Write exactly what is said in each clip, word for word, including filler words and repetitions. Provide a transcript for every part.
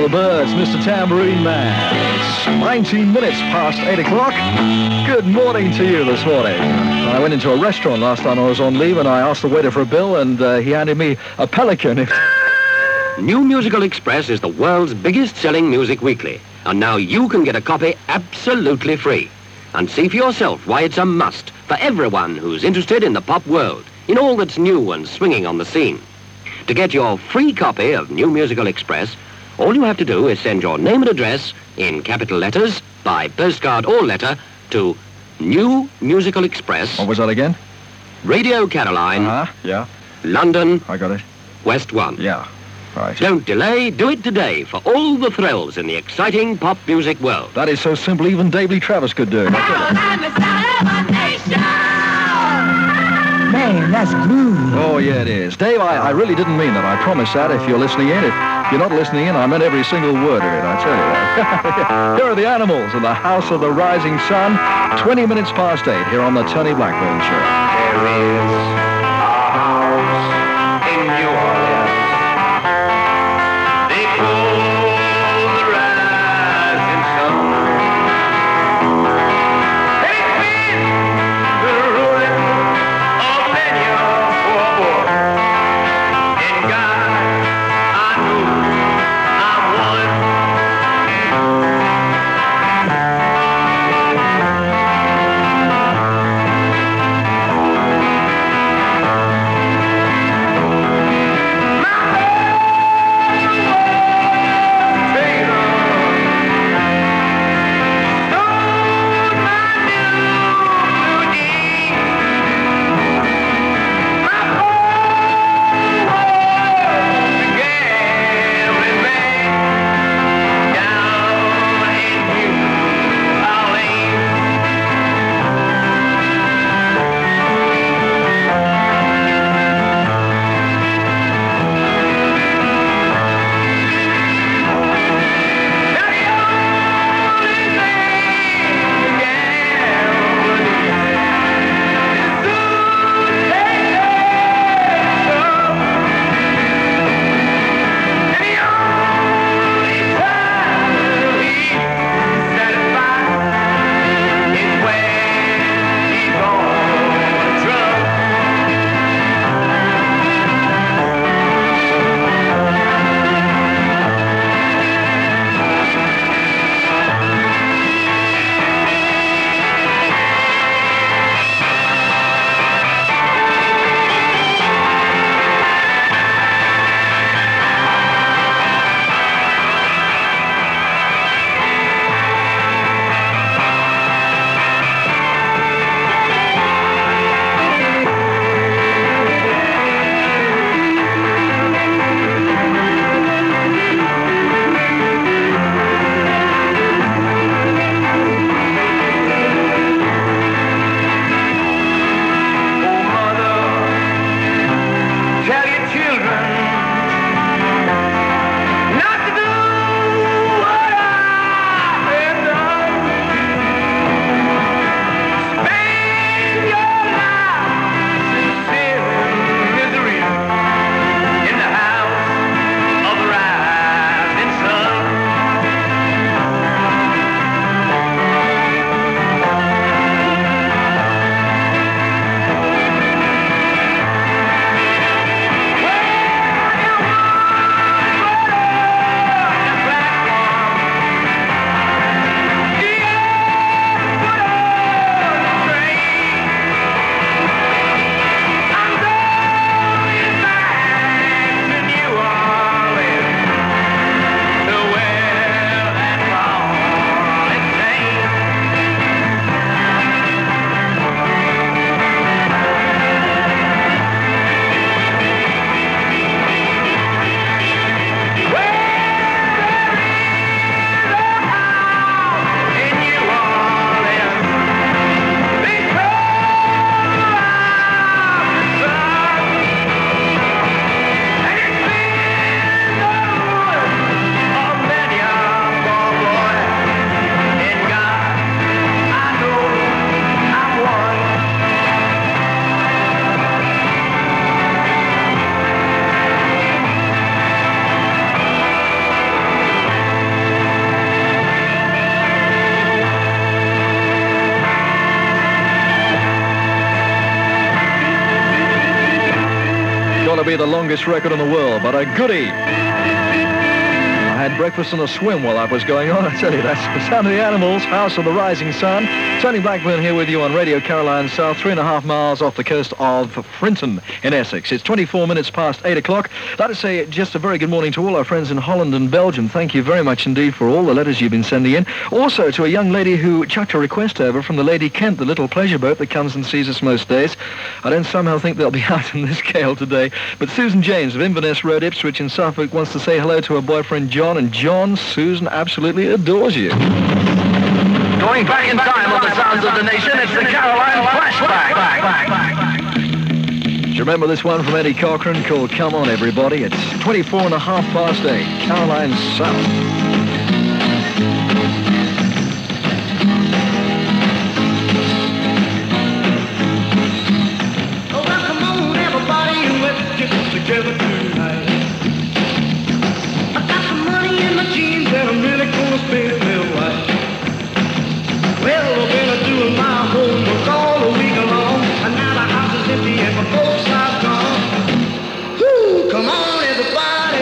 the birds, Mister Tambourine Man. It's nineteen minutes past eight o'clock. Good morning to you this morning. I went into a restaurant last time I was on leave, and I asked the waiter for a bill, and uh, he handed me a pelican. New Musical Express is the world's biggest-selling music weekly, and now you can get a copy absolutely free. And see for yourself why it's a must for everyone who's interested in the pop world, in all that's new and swinging on the scene. To get your free copy of New Musical Express, all you have to do is send your name and address in capital letters by postcard or letter to New Musical Express. What was that again? Radio Caroline. Uh-huh, yeah. London. I got it. West one. Yeah, right. Don't delay, do it today for all the thrills in the exciting pop music world. That is so simple, even Dave Lee Travis could do it. Man, that's groovy. Oh, yeah, it is. Dave, I, I really didn't mean that. I promise that if you're listening in. If you're not listening in, I meant every single word of it, I tell you that. Here are the Animals in the House of the Rising Sun. twenty minutes past eight here on the Tony Blackburn Show. There is a house in New Orleans. They call the rising sun. They've been the ruin of many a poor boy. In God, I know I'm one. to be the longest record in the world, but a goodie. I had breakfast and a swim while that was going on. I tell you, that's the Sound of the Animals, House of the Rising Sun. Tony Blackburn here with you on Radio Caroline South, three and a half miles off the coast of Frinton in Essex. It's twenty-four minutes past eight o'clock. I'd like to say just a very good morning to all our friends in Holland and Belgium. Thank you very much indeed for all the letters you've been sending in. Also to a young lady who chucked a request over from the Lady Kent, the little pleasure boat that comes and sees us most days. I don't somehow think they'll be out in this gale today. But Susan James of Inverness Road, Ipswich in Suffolk wants to say hello to her boyfriend John. And John, Susan absolutely adores you. Going back in time on the Sounds of the Nation, it's the Caroline Flashback. Do you remember this one from Eddie Cochran called Come On Everybody? It's twenty-four and a half past eight, Caroline South. Oh, well, come on, everybody, and let's get together tonight. I got some money in my jeans and I'm really gonna spend it real right. Well, I've been doing my homework all the week long, and now the house is empty and my folks are gone. Woo, come on, everybody.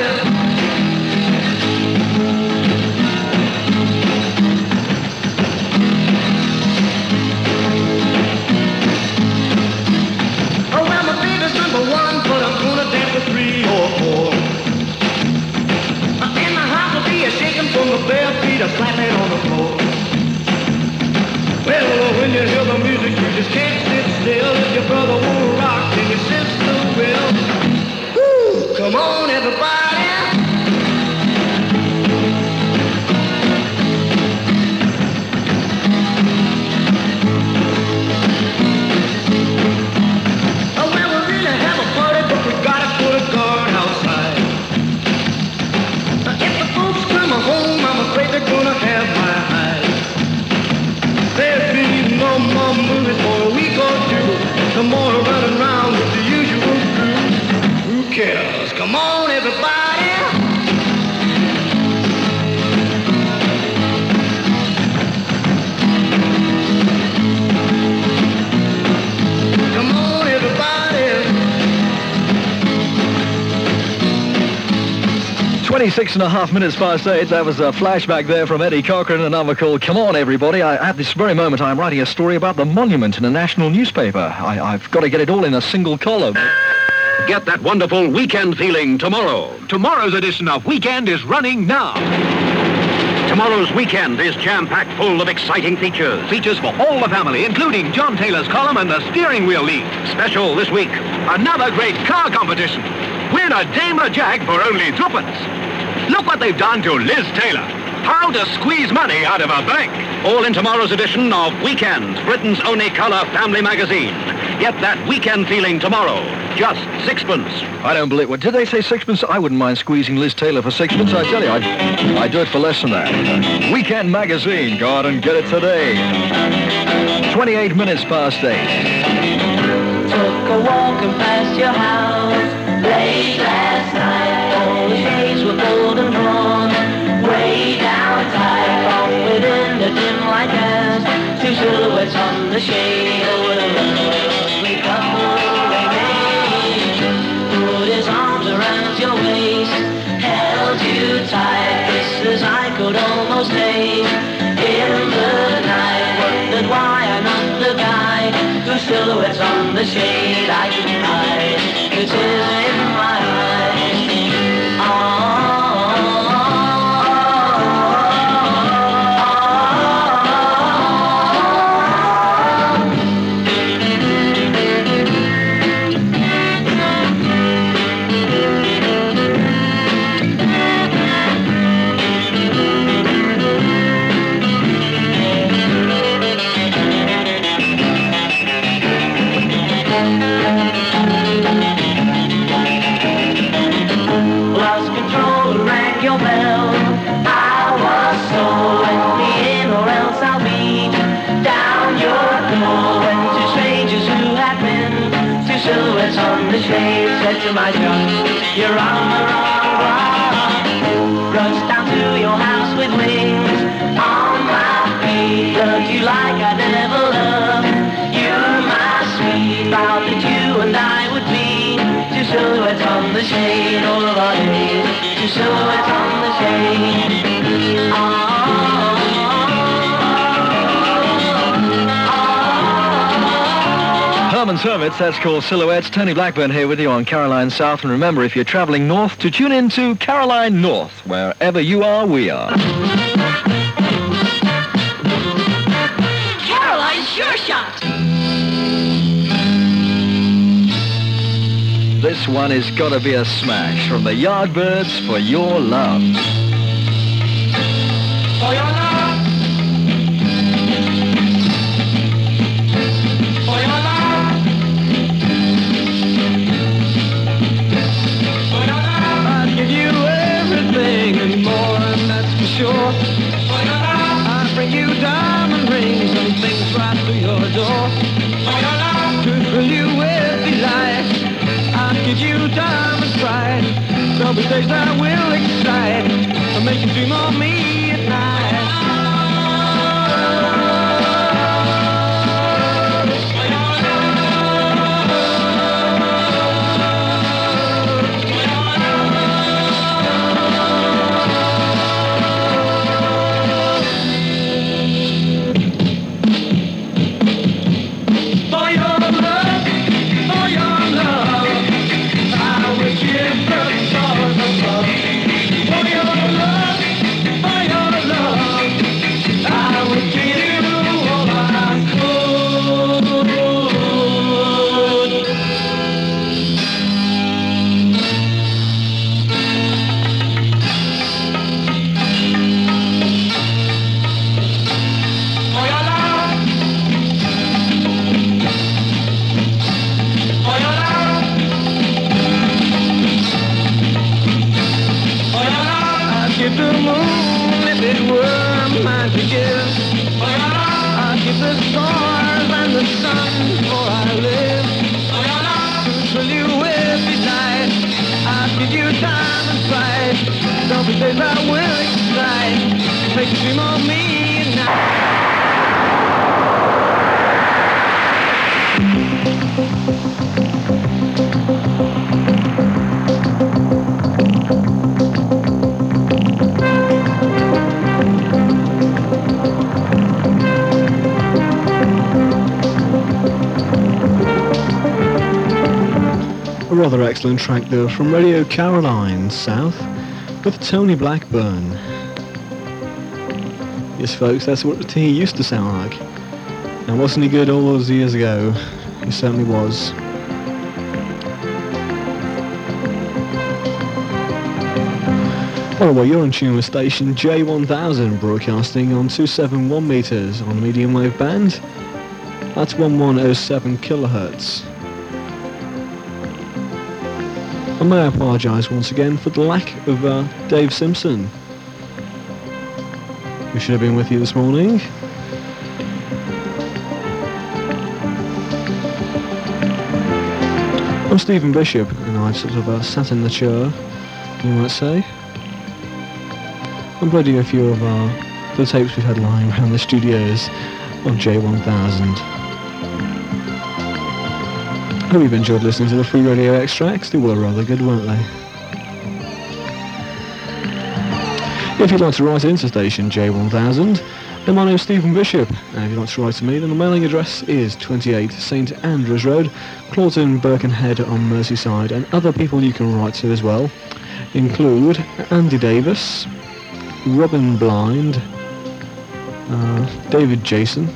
Oh, well, my baby's number one, but I'm gonna dance with three or four. And my heart will be a-shaking from the bare feet a slapping on the floor. Well, when you hear the music, you just can't sit still. If your brother won't rock, then your sister will. Woo, come on, everybody. Oh, well, we really have a party, but we gotta put a guard outside. If the folks come home, I'm afraid they're gonna have my eyes. There'll be no more movies for a week or two. No more running around with the usual crew. Who cares? Come on, everybody. Come on, everybody. twenty-six and a half minutes past eight. That was a flashback there from Eddie Cochran, and number called Come On Everybody. I, at this very moment, I'm writing a story about the monument in a national newspaper. I, I've got to get it all in a single column. Get that wonderful weekend feeling tomorrow. Tomorrow's edition of Weekend is running now. Tomorrow's weekend is jam-packed full of exciting features. Features for all the family, including John Taylor's column and the Steering Wheel League. Special this week. Another great car competition. Win a Daimler Jag for only twopence. Look what they've done to Liz Taylor. How to squeeze money out of a bank. All in tomorrow's edition of Weekend, Britain's only colour family magazine. Get that weekend feeling tomorrow. Just sixpence. I don't believe... What, did they say sixpence? I wouldn't mind squeezing Liz Taylor for sixpence. I tell you, I'd, I'd do it for less than that. Weekend magazine. Go out and get it today. twenty-eight minutes past eight. Took a walk and past your house late last night. All the shades were golden drawn way down tight. From within the dim light cast two silhouettes on the shade. Oh, what a lovely couple they made. Put his arms around your waist, held you tight. Kisses I could almost taste in the night. Wondered why another guy whose silhouettes on the shade I can hide. The tears in my eyes. Lost control and rang your bell. I was so let me in or else I'll beat down your door. When two strangers who had been two silhouettes on the shade said to my trust, you're on the wrong rock. Rushed down to your house with wings on my feet. Loved you like I never loved you, my sweet. Thought that you and I would be two silhouettes on silhouettes on the shade. Herman's Hermits, that's called Silhouettes. Tony Blackburn here with you on Caroline South. And remember, if you're travelling north, to tune in to Caroline North. Wherever you are, we are. Caroline's Sure Shot. This one has got to be a smash from the Yardbirds, For Your Love. For your love. For your love. For your love. I'd give you everything and more, and that's for sure. For your love. I'd bring you diamond rings and things right to your door. For your love. To fill you with delight. I'd give you diamond pride. There'll be days that will excite and make you dream of me at night. For your love, for your love, I would give the stars above. For your love, for your love, I would give you all I could. For your love, for your love, for your love, I'd give the moon if it were mine to give. For your love, I'd give the stars and the sun before I live. For your love, to fill you with delight, I'd give you time and pride. There'll be days I will excite, make you dream of me at night. A rather excellent track there from Radio Caroline South with Tony Blackburn. Yes folks, that's what he used to sound like. And wasn't he good all those years ago? He certainly was. Oh well, you're in tune with station J one thousand, broadcasting on two seventy-one meters on the medium wave band. That's eleven oh seven kilohertz. I may apologise once again for the lack of uh, Dave Simpson, who should have been with you this morning. I'm Stephen Bishop, and I've sort of uh, sat in the chair, you might say. I'm playing a few of uh, the tapes we've had lying around the studios of J one thousand. I hope you've enjoyed listening to the free radio extracts. They were rather good, weren't they? If you'd like to write into station J one thousand, then my name's Stephen Bishop. And if you'd like to write to me, then the mailing address is twenty-eight St Andrews Road, Clawton, Birkenhead on Merseyside. And other people you can write to as well include Andy Davis, Robin Blind, uh, David Jason.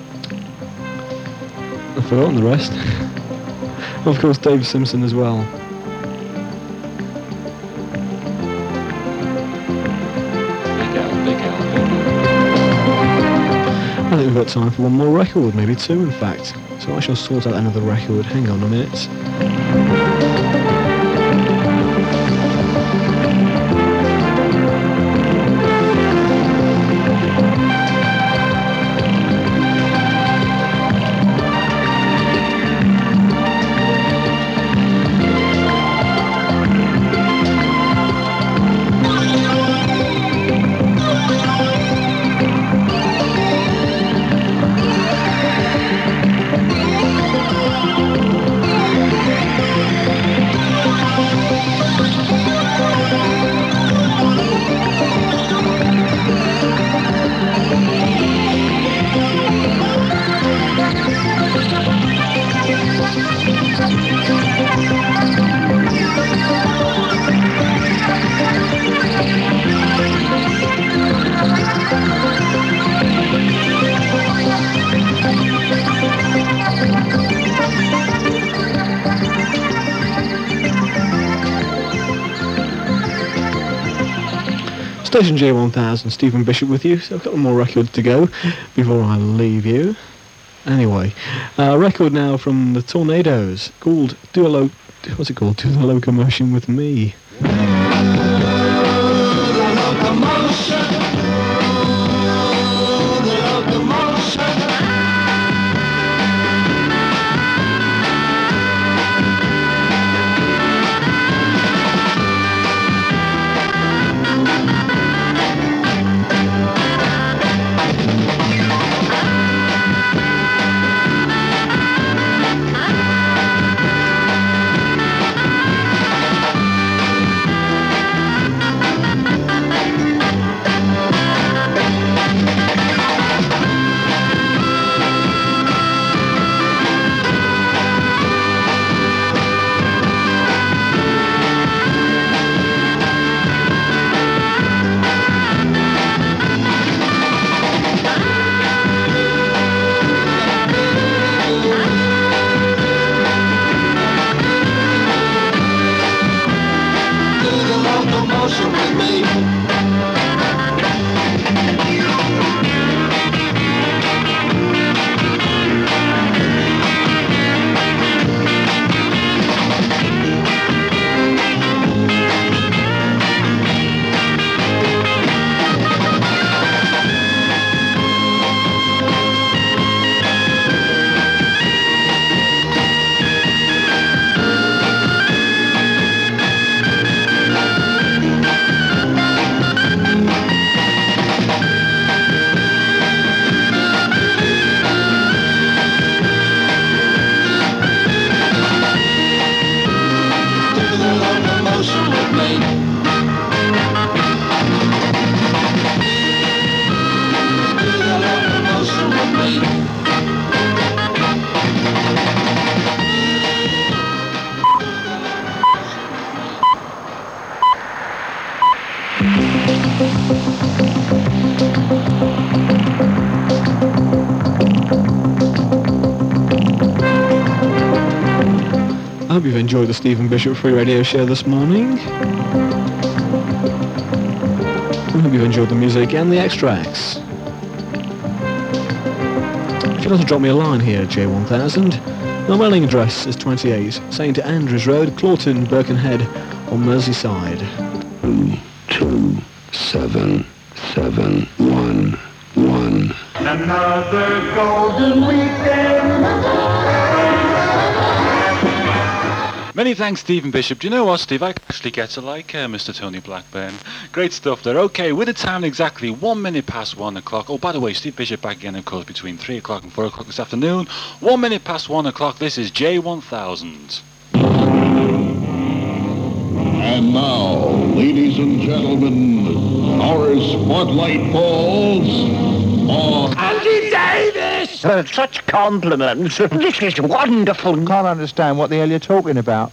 I've forgotten the rest. Of course, Dave Simpson as well. I think we've got time for one more record, maybe two in fact. So I shall sort out another record. Hang on a minute. Station J one thousand, Stephen Bishop with you. So I've got more records to go before I leave you. Anyway, a uh, record now from the Tornadoes called Do a Lo... What's it called? Do the Locomotion with Me. I hope you've enjoyed the Stephen Bishop Free Radio Show this morning. I hope you've enjoyed the music and the extracts. If you'd like to drop me a line here at J one thousand, my mailing address is twenty-eight Saint Andrews Road, Clawton, Birkenhead on Merseyside. Two, two, seven, seven, one, one. Another golden weekend. Many thanks, Stephen Bishop. Do you know what, Steve? I actually get to like uh, Mister Tony Blackburn. Great stuff there. Okay, with the time exactly one minute past one o'clock. Oh, by the way, Steve Bishop back again, of course, between three o'clock and four o'clock this afternoon. One minute past one o'clock. This is J one thousand. And now, ladies and gentlemen, our spotlight falls on Andy Davis! Uh, such compliments. This is wonderful. Can't understand what the hell you're talking about.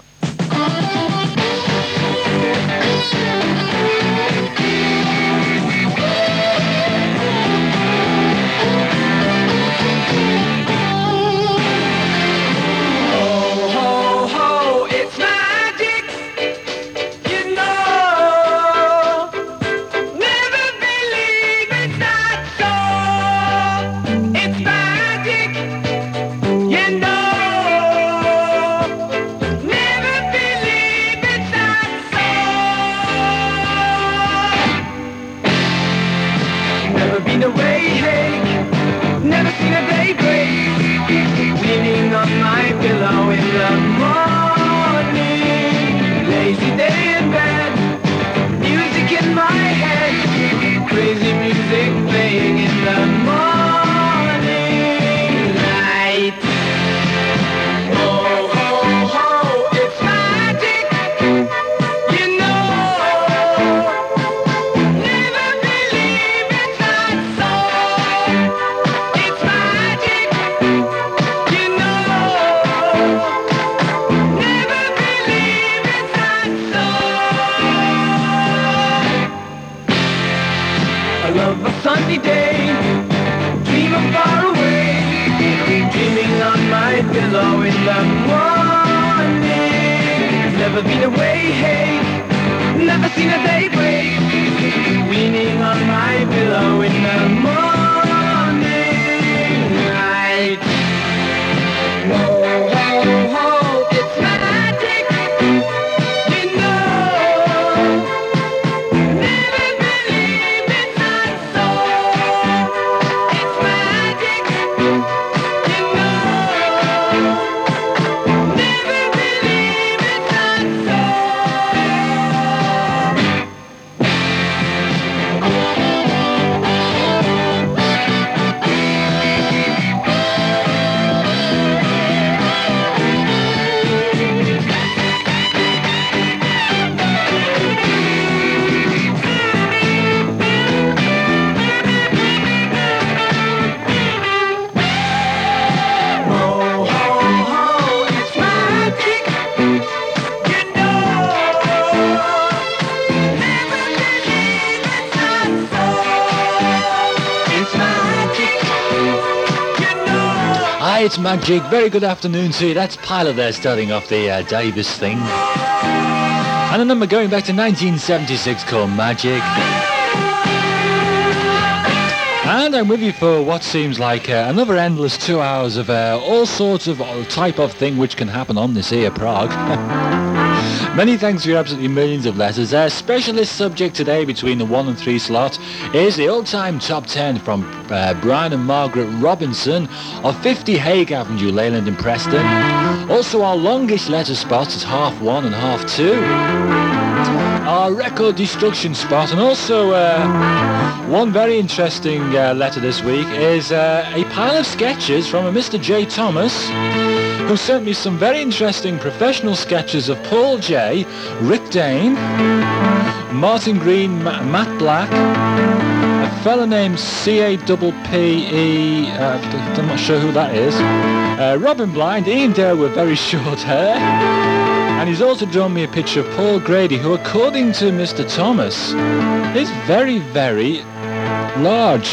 Never been away, hey, Never seen a day break. Leaning on my pillow in the morning light. Whoa, ho, ho, it's magic. You know, never believe it's not so. It's magic. You know, never believe it's not so. Hi, it's Magic. Very good afternoon to you. That's Pilot there starting off the uh, Davis thing. And a number going back to nineteen seventy-six called Magic. And I'm with you for what seems like uh, another endless two hours of uh, all sorts of uh, type of thing which can happen on this here Prague. Many thanks for your absolutely millions of letters. Our specialist subject today between the one and three slot is the all-time top ten from uh, Brian and Margaret Robinson of fifty Hague Avenue, Leyland and Preston. Also our longest letter spots is half one and half two. Our record destruction spot, and also uh, one very interesting uh, letter this week is uh, a pile of sketches from a Mister J. Thomas, who sent me some very interesting professional sketches of Paul J, Rick Dane, Martin Green, Ma- Matt Black, a fella named C A P P E, uh, I'm not sure who that is, uh, Robin Blind, Ian Dare with very short hair, and he's also drawn me a picture of Paul Grady, who according to Mister Thomas is very, very large.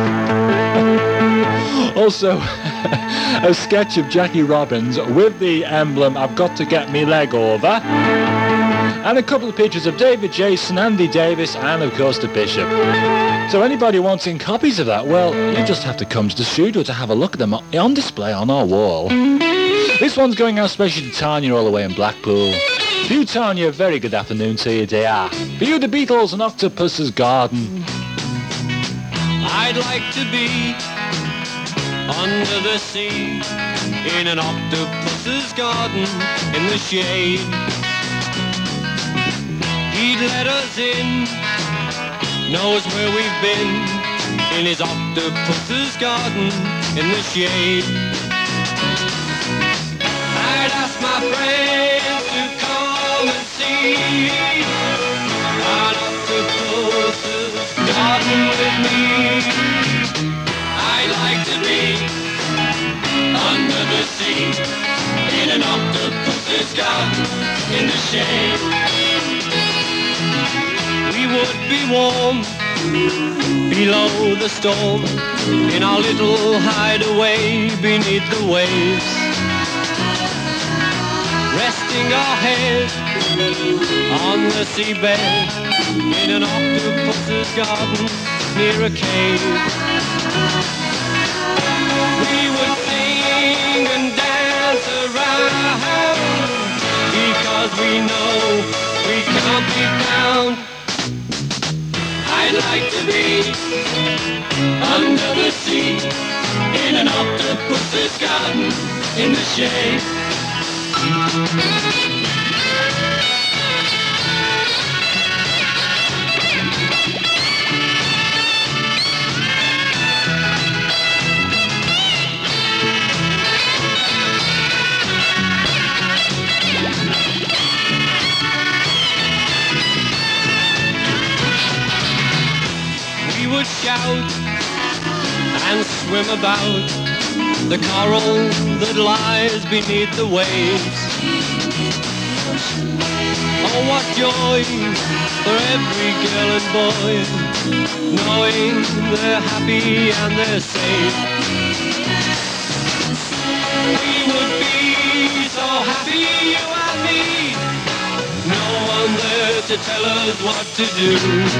Also, a sketch of Jackie Robbins with the emblem, I've got to get me leg over. And a couple of pictures of David Jason, Andy Davis, and of course the Bishop. So anybody wanting copies of that, well, you just have to come to the studio to have a look at them on display on our wall. This one's going out especially to Tanya all the way in Blackpool. For you, Tanya, a very good afternoon to you, dear. For you, the Beatles and Octopus's Garden. I'd like to be under the sea, in an octopus's garden, in the shade. He'd let us in, knows where we've been, in his octopus's garden, in the shade. I'd ask my friends to come and see an octopus's garden with me. I'd like to be under the sea, in an octopus's garden, in the shade. We would be warm below the storm, in our little hideaway beneath the waves, resting our heads on the seabed, in an octopus's garden near a cave. We would sing and dance around, because we know we can't be found. I'd like to be under the sea, in an octopus's garden, in the shade. Would shout and swim about the coral that lies beneath the waves. Oh, what joy for every girl and boy, knowing they're happy and they're safe. We would be so happy, you and me, no one there to tell us what to do.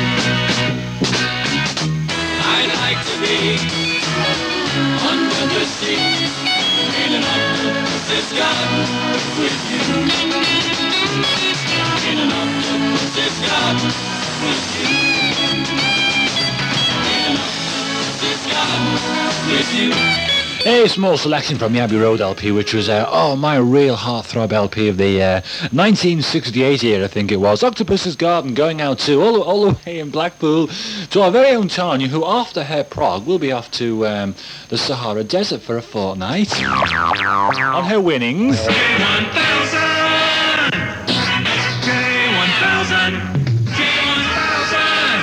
I'd like to be under the sea in an octopus's garden with you. In an octopus's garden with you. In an octopus's garden with you. A small selection from the Abbey Road L P, which was, uh, oh, my real heartthrob L P of the uh, nineteen sixty-eight year, I think it was. Octopus's Garden, going out to, all, all the way in Blackpool, to our very own Tanya, who after her prog will be off to um, the Sahara Desert for a fortnight on her winnings. J one thousand! J one thousand! J one thousand!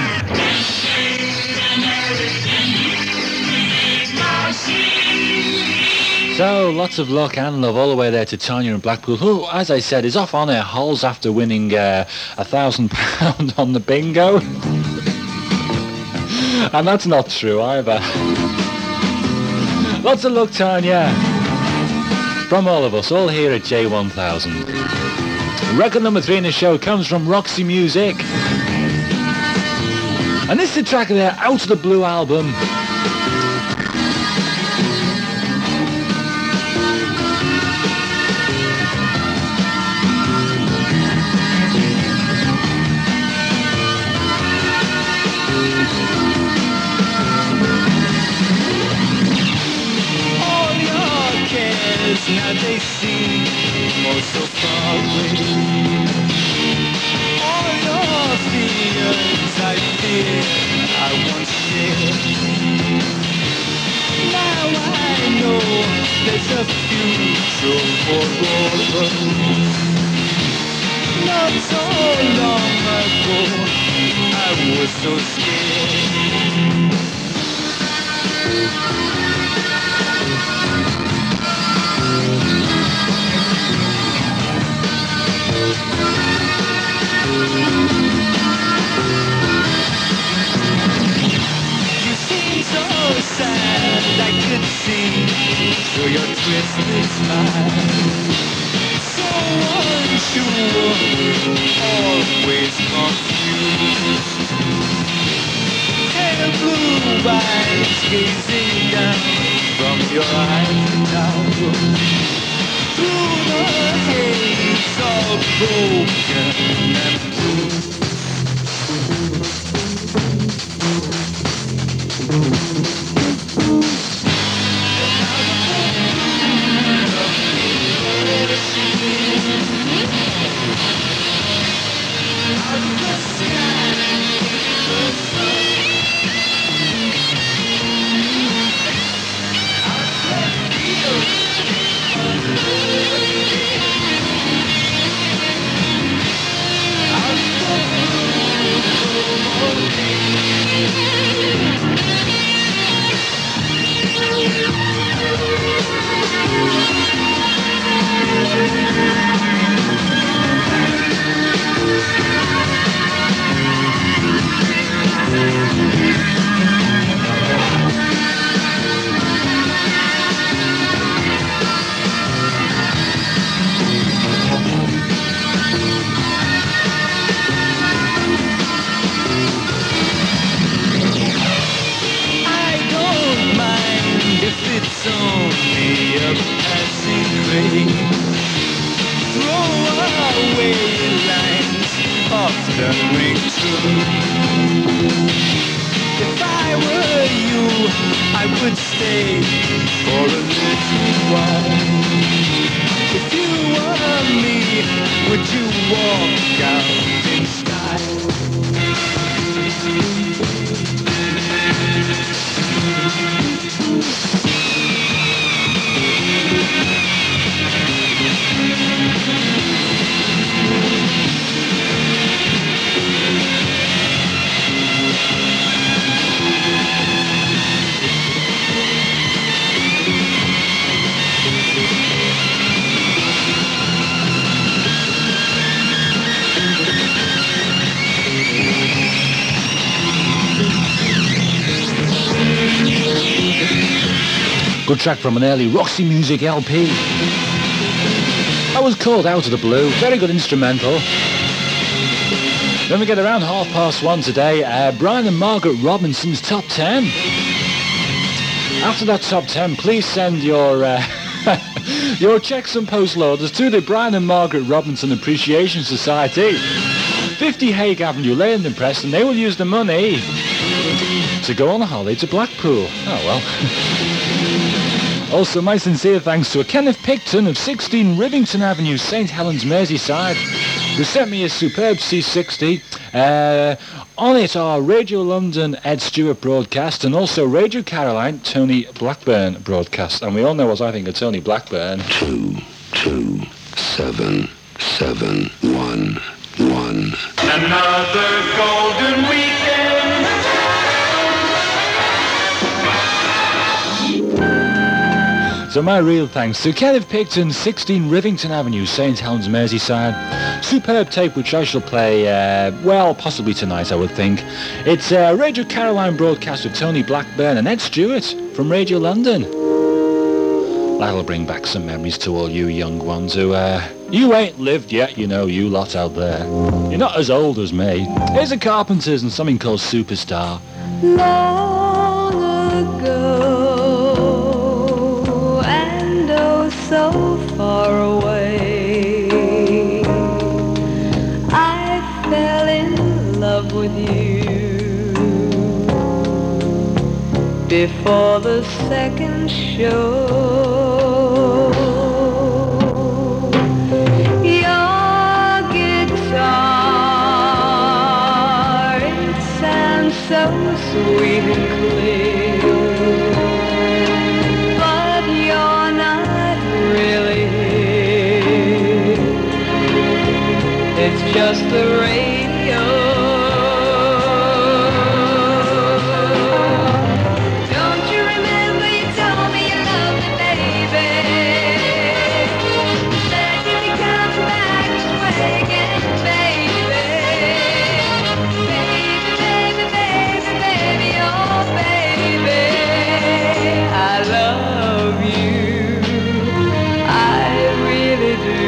So, lots of luck and love all the way there to Tanya in Blackpool, who, as I said, is off on her holes after winning uh, a thousand pound on the bingo. And that's not true either. Lots of luck, Tanya. From all of us, all here at J one thousand. Record number three in the show comes from Roxy Music. And this is the track of their Out of the Blue album. Now they seem oh so far away. All your fears I fear I once shared. Now I know there's a future for all of us. Not so long ago I was so scared. You seem so sad, I could see through your twisted smile. So unsure, always confused. Pale blue eyes gazing down from your ivory tower. Through the haze all broken and blue. Good track from an early Roxy Music L P. That was called Out of the Blue. Very good instrumental. Then we get around half past one today, uh, Brian and Margaret Robinson's Top ten. After that Top ten, please send your uh, your checks and postloaders to the Brian and Margaret Robinson Appreciation Society, fifty Hague Avenue, Leyland and Preston. They will use the money to go on a holiday to Blackpool. Oh well. Also, my sincere thanks to a Kenneth Picton of sixteen Rivington Avenue, Saint Helens, Merseyside, who sent me a superb C sixty. Uh, on it are Radio London Ed Stewart broadcast and also Radio Caroline Tony Blackburn broadcast. And we all know what I think of Tony Blackburn. Two, two, seven, seven, one, one. Another golden weekend. So my real thanks to Kenneth Picton, sixteen Rivington Avenue, Saint Helens, Merseyside. Superb tape which I shall play, uh, well, possibly tonight, I would think. It's a Radio Caroline broadcast with Tony Blackburn and Ed Stewart from Radio London. That'll bring back some memories to all you young ones who, uh, you ain't lived yet, you know, you lot out there. You're not as old as me. Here's the Carpenters and something called Superstar. Long ago, and oh so far away, I fell in love with you before the second show. Your guitar, it sounds so sweet and clear, but you're not really here. It's just the radio. Don't you remember you told me you loved me, baby? Said you'd be coming back this way again, baby. Baby, baby, baby, baby, oh baby, I love you, I really do.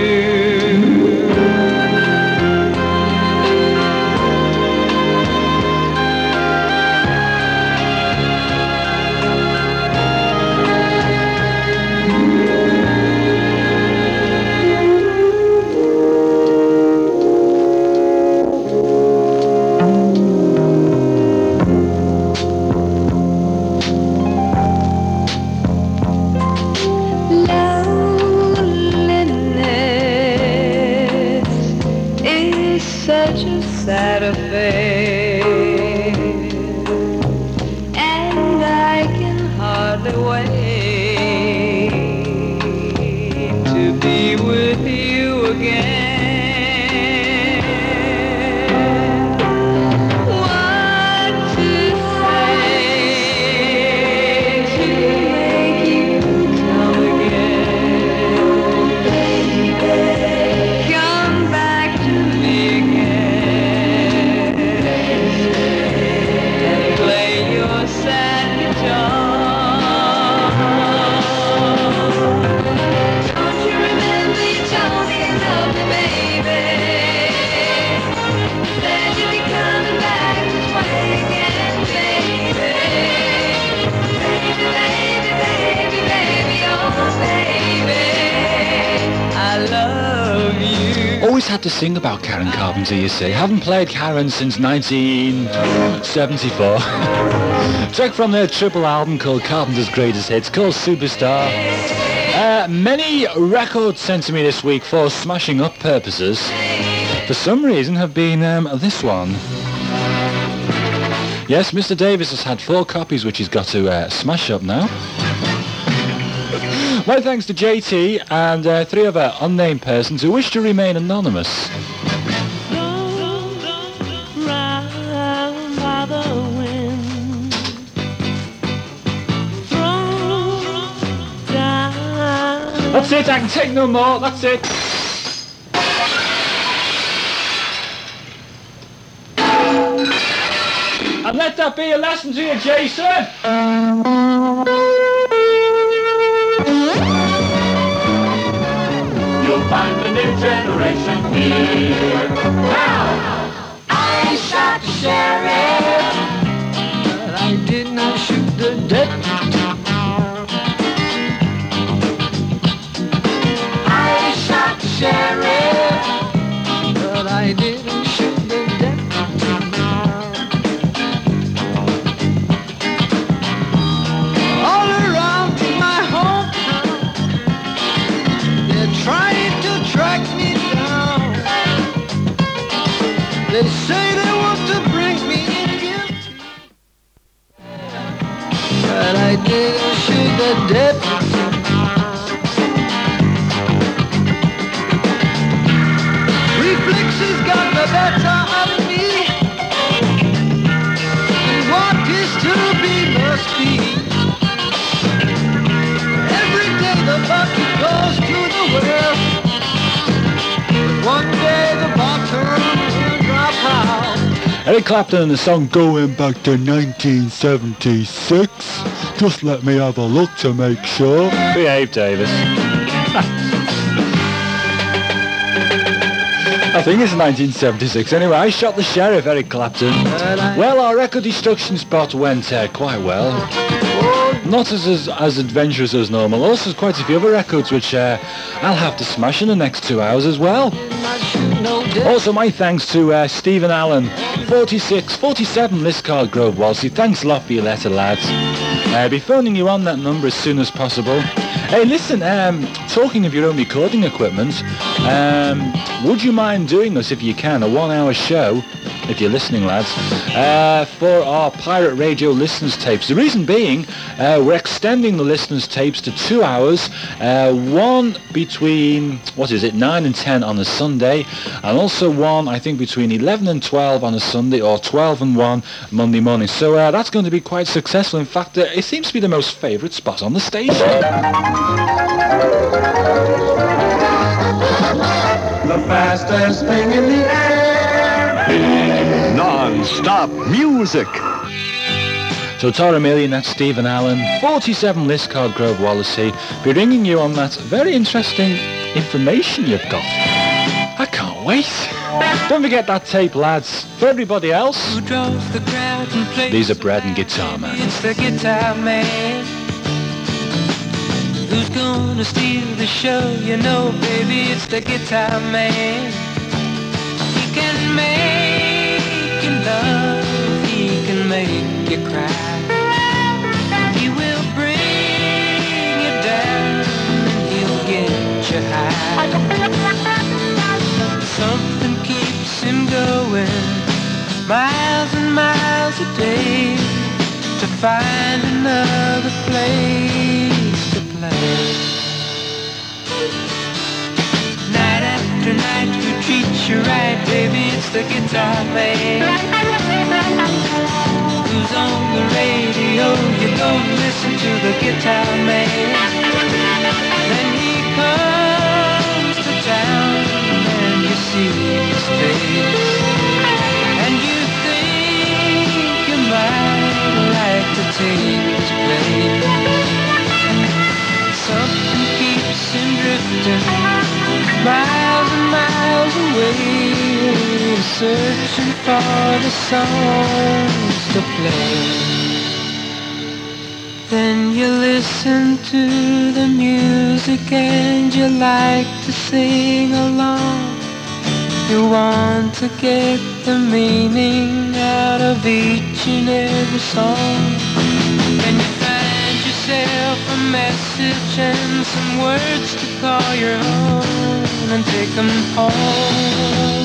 Loneliness is such a sad affair, and I can hardly wait to be with you again. What to say to make you come again? Come back to me again and play your sad guitar. Don't you remember you told me you loved me, baby? Said you'd be coming back this way again, baby. Baby, baby, baby, baby, oh baby, I love you. Always had to sing about Karen Carpenter, you see. Haven't played Karen since nineteen seventy-four. Track from their triple album called Carpenter's Greatest Hits, called Superstar. Uh, many records sent to me this week for smashing up purposes, for some reason, have been um, this one. Yes, Mister Davis has had four copies which he's got to uh, smash up now. My thanks to J T and uh, three other unnamed persons who wish to remain anonymous. Round by the wind, thrown down. That's it, I can take no more, that's it. And let that be a lesson to you, Jason. You'll find the new generation here. Now! I shot the sheriff, but I did not shoot the deputy. I shot the sheriff, but I didn't shoot the deputy. All around my hometown, they're trying to track me down. They say they want to bring me in guilty, but I didn't shoot the deputy. Reflexes got the better of me, and what is to be must be. Every day the bucket goes to the well, but one day the bottom will drop out. Eric Clapton and the song Going Back to nineteen seventy-six. Just let me have a look to make sure. Behave, Davis. I think it's nineteen seventy-six. Anyway, I shot the sheriff, Eric Clapton. Well, our record destruction spot went uh, quite well. Not as, as as adventurous as normal. Also, quite a few other records which uh, I'll have to smash in the next two hours as well. Also, my thanks to uh, Stephen Allen, forty-six, forty-seven Liscard Grove, Walsey. Thanks a lot for your letter, lads. I'll be phoning you on that number as soon as possible. Hey, listen, um, talking of your own recording equipment, um, would you mind doing us, if you can, a one-hour show, if you're listening, lads, uh, for our Pirate Radio listeners tapes? The reason being, uh, we're extending the listeners tapes to two hours, uh, one between, what is it, nine and ten on a Sunday, and also one, I think, between eleven and twelve on a Sunday, or twelve and one Monday morning. So uh, that's going to be quite successful. In fact, uh, it seems to be the most favourite spot on the station. The fastest thing in the air. Non-stop music. So Tara Million, that's Stephen Allen, forty-seven Liscard Grove, Wallasey. Be ringing you on that very interesting information you've got. I can't wait. Don't forget that tape, lads. For everybody else, Who draws the crowd and plays these are Bread and Guitar Man. It's the guitar man. Who's gonna steal the show? You know, baby, it's the guitar man. He can make you love, he can make you cry. He will bring you down and he'll get you high. Something keeps him going miles and miles a day to find another place to play. Night after night, who treats you right, baby, it's the guitar man. Who's on the radio, you go listen to the guitar man. Then he comes to town and you see his face, and you think you might like to take his place. Something keeps him drifting miles and miles away, searching for the songs to play. Then you listen to the music and you like to sing along. You want to get the meaning out of each and every song. And you find yourself a message and some words to call your own and take them home.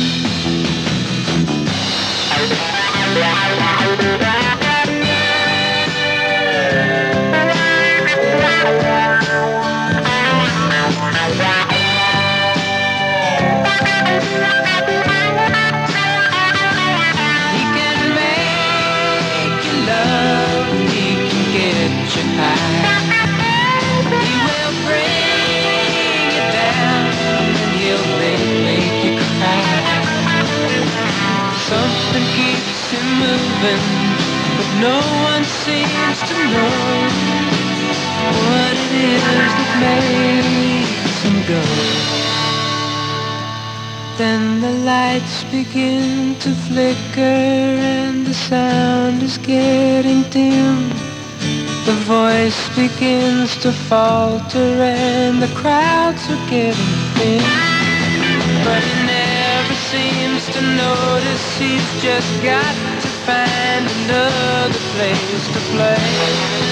He can make you love, he can get you high. He will bring you down and he'll make, make you cry. Something keeps him moving, but no one seems to know what it is that makes him go. then the lights begin to flicker and the sound is getting dim. The voice begins to falter and the crowds are getting thin. But he never seems to notice he's just got to find another place to play.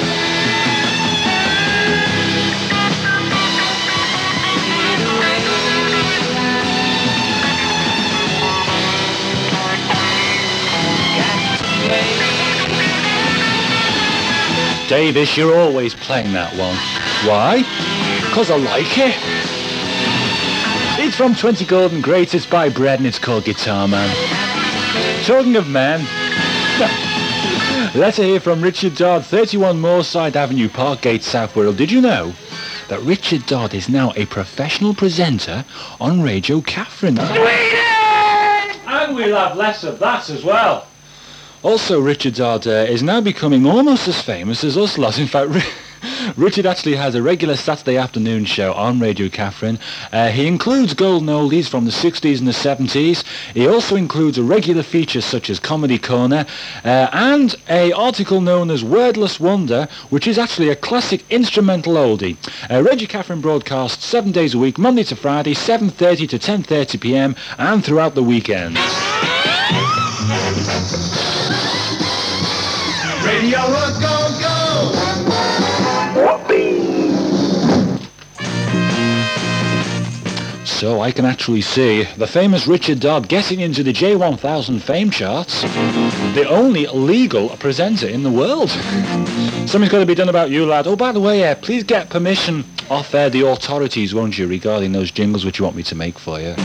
Davis, you're always playing that one. Why? Because I like it. It's from twenty Golden Greats, it's by Bread and it's called Guitar Man. Talking of men, letter here from Richard Dodd, thirty-one Moorside Avenue, Parkgate, South Wirral. Did you know that Richard Dodd is now a professional presenter on Radio Catherine? And we'll have less of that as well. Also, Richard Dodd uh, is now becoming almost as famous as us lot. In fact, Richard actually has a regular Saturday afternoon show on Radio Catherine. Uh, he includes golden oldies from the sixties and the seventies. He also includes a regular features such as Comedy Corner uh, and a article known as Wordless Wonder, which is actually a classic instrumental oldie. Uh, Radio Catherine broadcasts seven days a week, Monday to Friday, seven thirty to ten thirty p.m. and throughout the weekends. Radio Rock, go, go! So I can actually see the famous Richard Dodd getting into the J one thousand fame charts. The only legal presenter in the world. Something's got to be done about you, lad. Oh, by the way, uh, please get permission off uh, the authorities, won't you, regarding those jingles which you want me to make for you.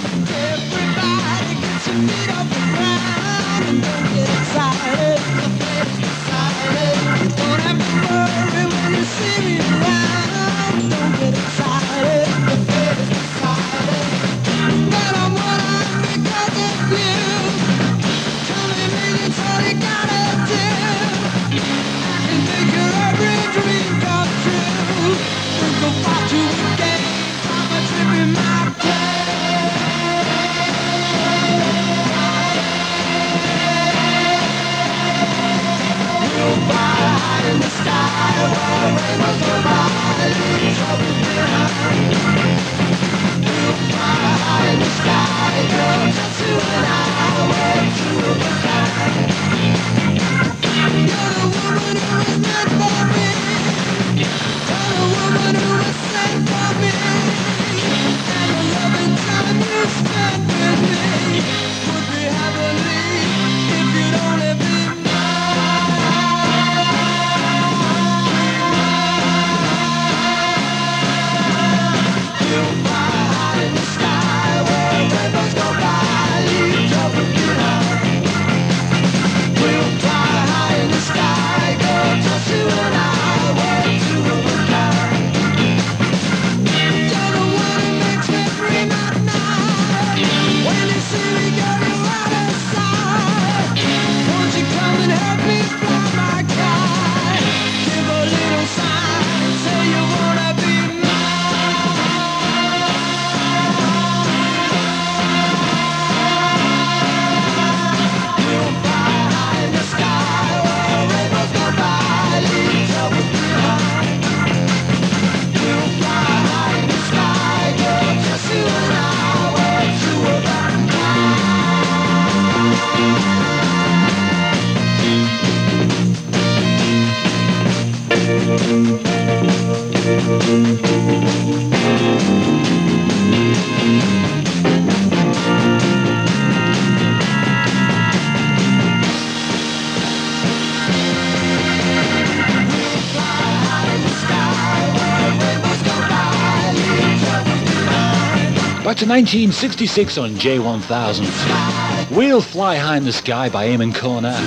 Back to nineteen sixty-six on J one thousand. We'll Fly High in the Sky by Eamon Corner.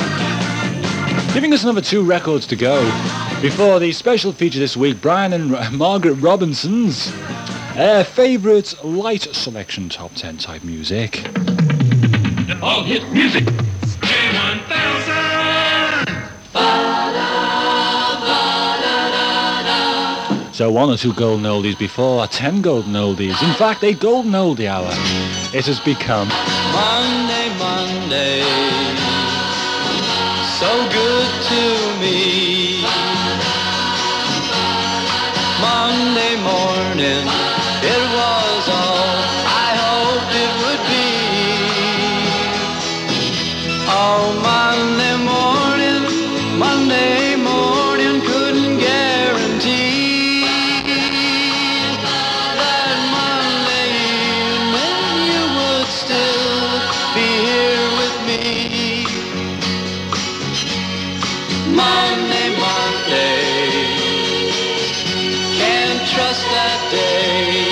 Giving us another two records to go before the special feature this week, Brian and R- Margaret Robinson's uh, favourite light selection top ten type music. All hit music. J one thousand. So one or two golden oldies before, ten golden oldies. In fact, a golden oldie hour. It has become Monday, Monday, so good to me. Monday morning, it was all I hoped it would be. Oh, Monday morning, Monday morning, couldn't guarantee that Monday evening you would still be here with me. Monday, Monday, can't trust that day.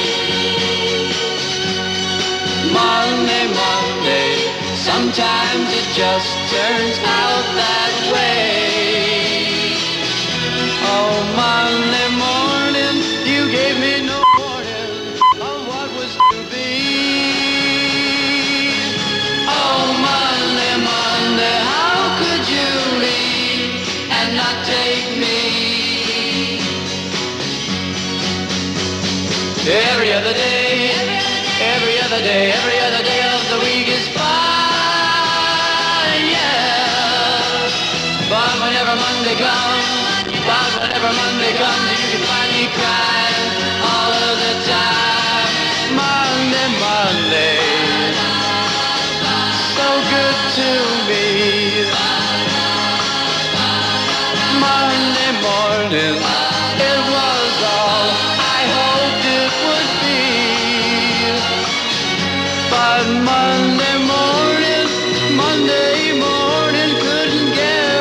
Monday, Monday, sometimes it just turns out that way. Oh, Monday morning, you gave me no warning of what was to be. Oh, Monday, Monday, how could you leave and not take me? Every other day, every other day, every other day of the week is fine, yeah. But whenever Monday comes, but whenever Monday comes, you can find me crying all of the time. Monday, Monday, so good to me. Monday morning, it was all I hoped it would be. But Monday morning, Monday morning, couldn't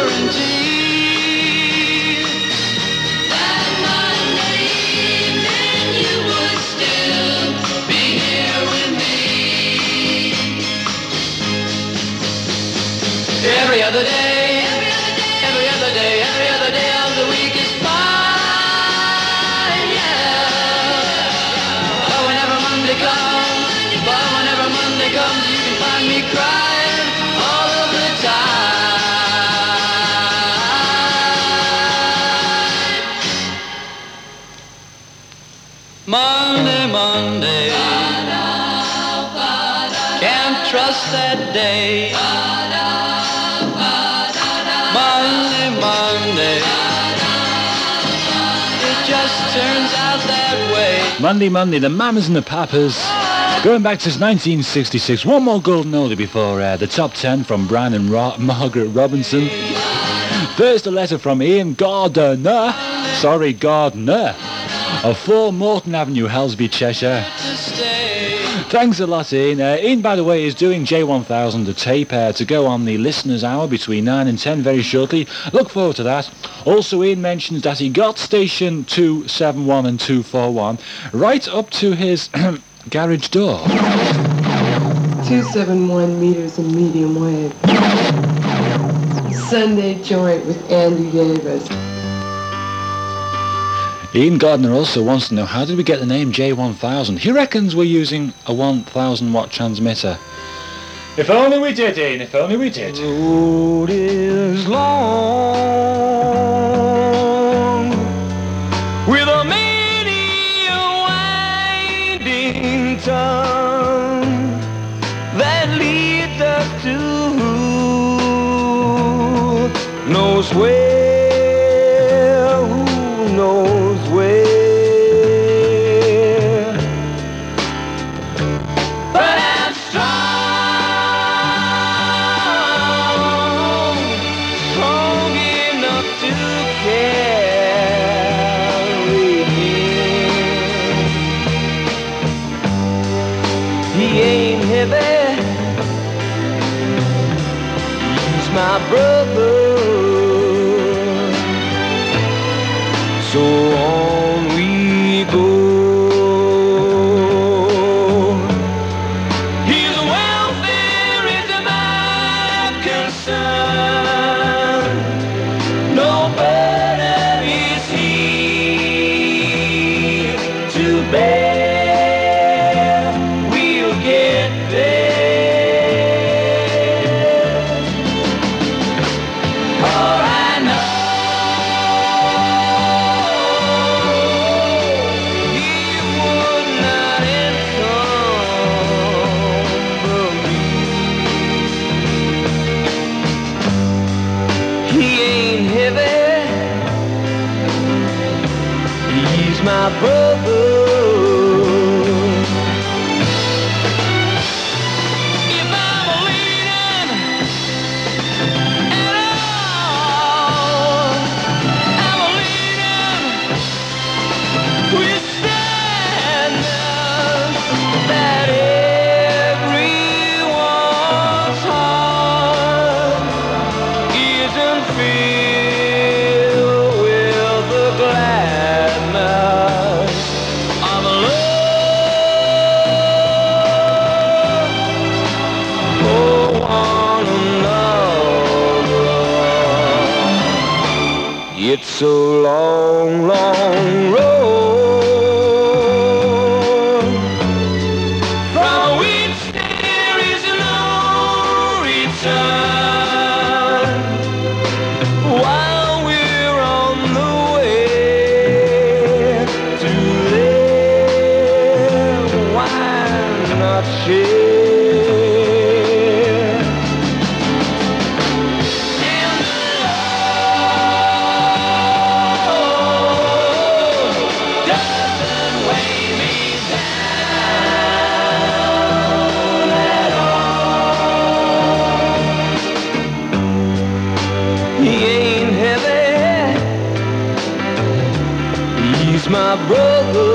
guarantee that Monday evening you would still be here with me. Every other day, every other day, every other day of the week is fine, yeah. But whenever Monday comes, but whenever Monday comes, you can find me crying all of the time. Monday, Monday, can't trust that day. Monday, Monday, it just turns out that way. Monday, Monday, the Mamas and the Papas. Going back since nineteen sixty-six. One more golden oldie before uh, the top ten from Brian and Ro- Margaret Robinson. First, a letter from Ian Gardner. Sorry, Gardner. Of four Morton Avenue, Helsby, Cheshire. Thanks a lot, Ian. Uh, Ian, by the way, is doing J one thousand, a tape uh, to go on the listeners' hour between nine and ten very shortly. Look forward to that. Also, Ian mentions that he got station two seventy-one and two forty-one right up to his garage door. two seventy-one meters in medium wave. Sunday joint with Andy Davis. Ian Gardner also wants to know, how did we get the name J one thousand? He reckons we're using a one thousand watt transmitter. If only we did, Ian, if only we did. The road is long, with a many winding tongue that leads us to who knows where, who knows where. But I'm strong, strong enough to carry him. He ain't heavy, he's my brother. So on we go. His welfare is my concern. No burden is he to bear. We'll get there. my brother. If I'm leaning at all, I'm leaning with sadness that everyone's heart isn't filled with the gladness of love for one another. It's a long, long road from which there is no return. While we're on the way to there, why not share? And the love doesn't weigh me down at all. He ain't heavy, he's my brother.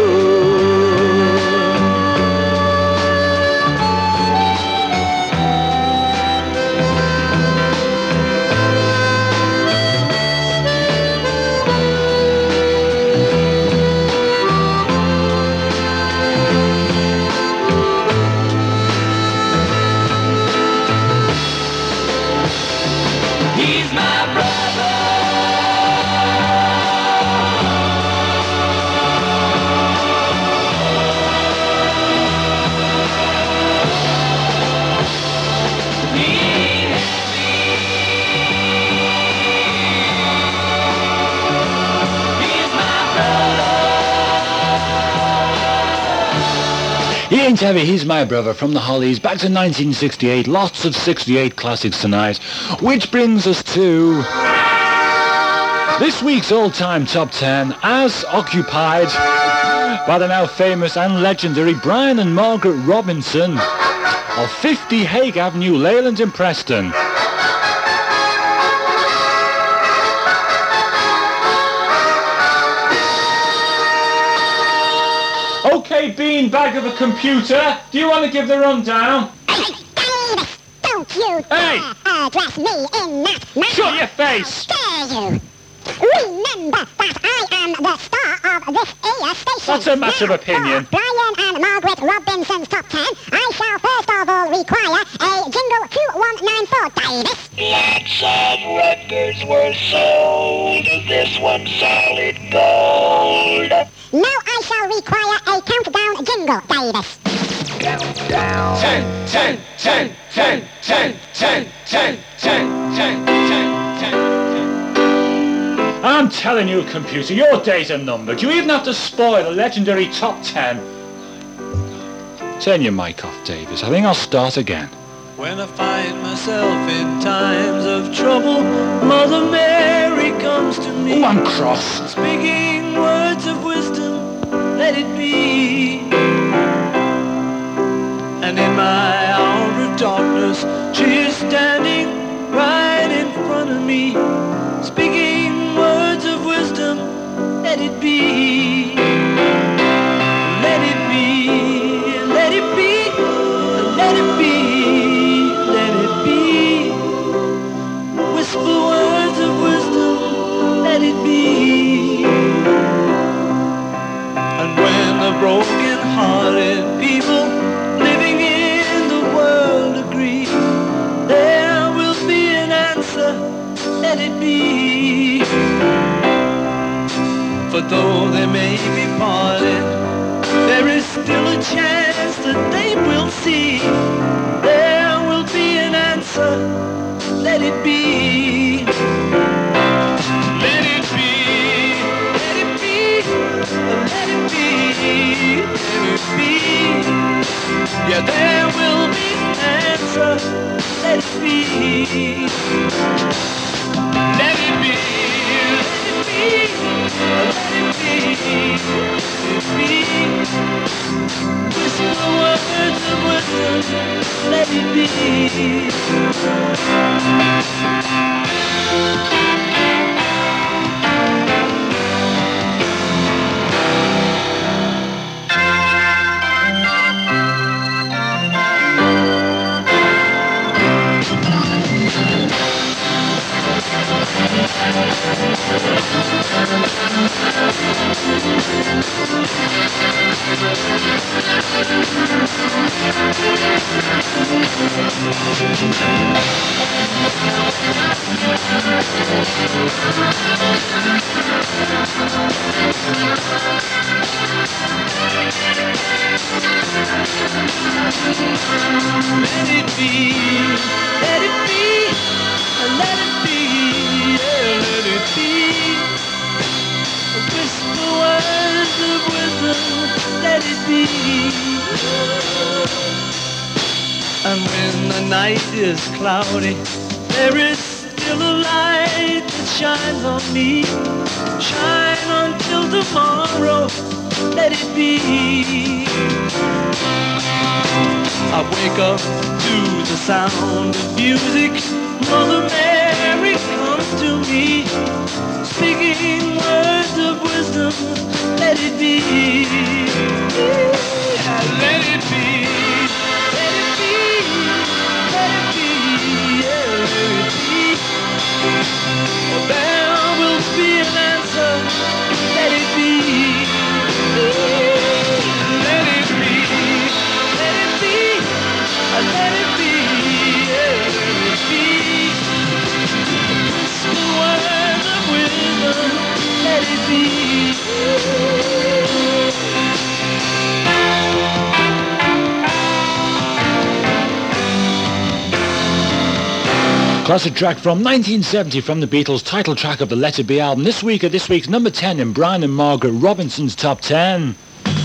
He's my brother. He ain't heavy, he's my brother from the Hollies. Back to nineteen sixty-eight. Lots of sixty-eight classics tonight. Which brings us to this week's all-time top ten, as occupied by the now famous and legendary Brian and Margaret Robinson of fifty Hague Avenue, Leyland in Preston. Okay, Bean, bag of a computer, do you want to give the rundown? Don't you Hey! dare address me in that manner! Shut your face! How dare you! Remember that I am the star of this here station. That's a matter of Now, opinion. for Brian and Margaret Robinson's top ten, I shall first of all require a jingle two one nine four, Davis. Lots of records were sold. This one's solid gold. Now I shall require a countdown jingle, Davis. Countdown. Ten, ten, ten, ten, ten, ten, ten, ten, ten, ten, ten. I'm telling you, computer, your days are numbered. You even have to spoil a legendary top ten. Turn your mic off, Davis. I think I'll start again. When I find myself in times of trouble, Mother Mary comes to me. Oh, I'm cross. Speaking words of wisdom, let it be. And in my hour of darkness, she is standing right in front of me. Speaking words of wisdom, let it be. Let it be, let it be, let it be, let it be. Whisper words of wisdom, let it be. And when the broken-hearted people living in the world agree, there will be an answer, let it be. For though they may be parted, there is still a chance that they will see. There will be an answer, let it be. Let it be, let it be, let it be, let it be. Yeah, there will be an answer, let it be. Let it be, let it be, let it be. Whisper words of wisdom, let it be. Let it be, let it be, let it be, yeah, let it be. Whisper words of wisdom, let it be. And when the night is cloudy, there is still a light that shines on me. Shine until tomorrow, let it be. I wake up to the sound of music. Mother Mary comes to me, speaking words of wisdom. Let it be. Yeah, let it be. Let it be. Let it be. Yeah, let it be. Well, there will be an answer. Let it be. Let it be. Let it be. Let it be. Yeah, let it be. Whisper words of wisdom. Let it be. Classic track from nineteen seventy from the Beatles, title track of the Let It Be album. This week at this week's number ten in Brian and Margaret Robinson's Top ten.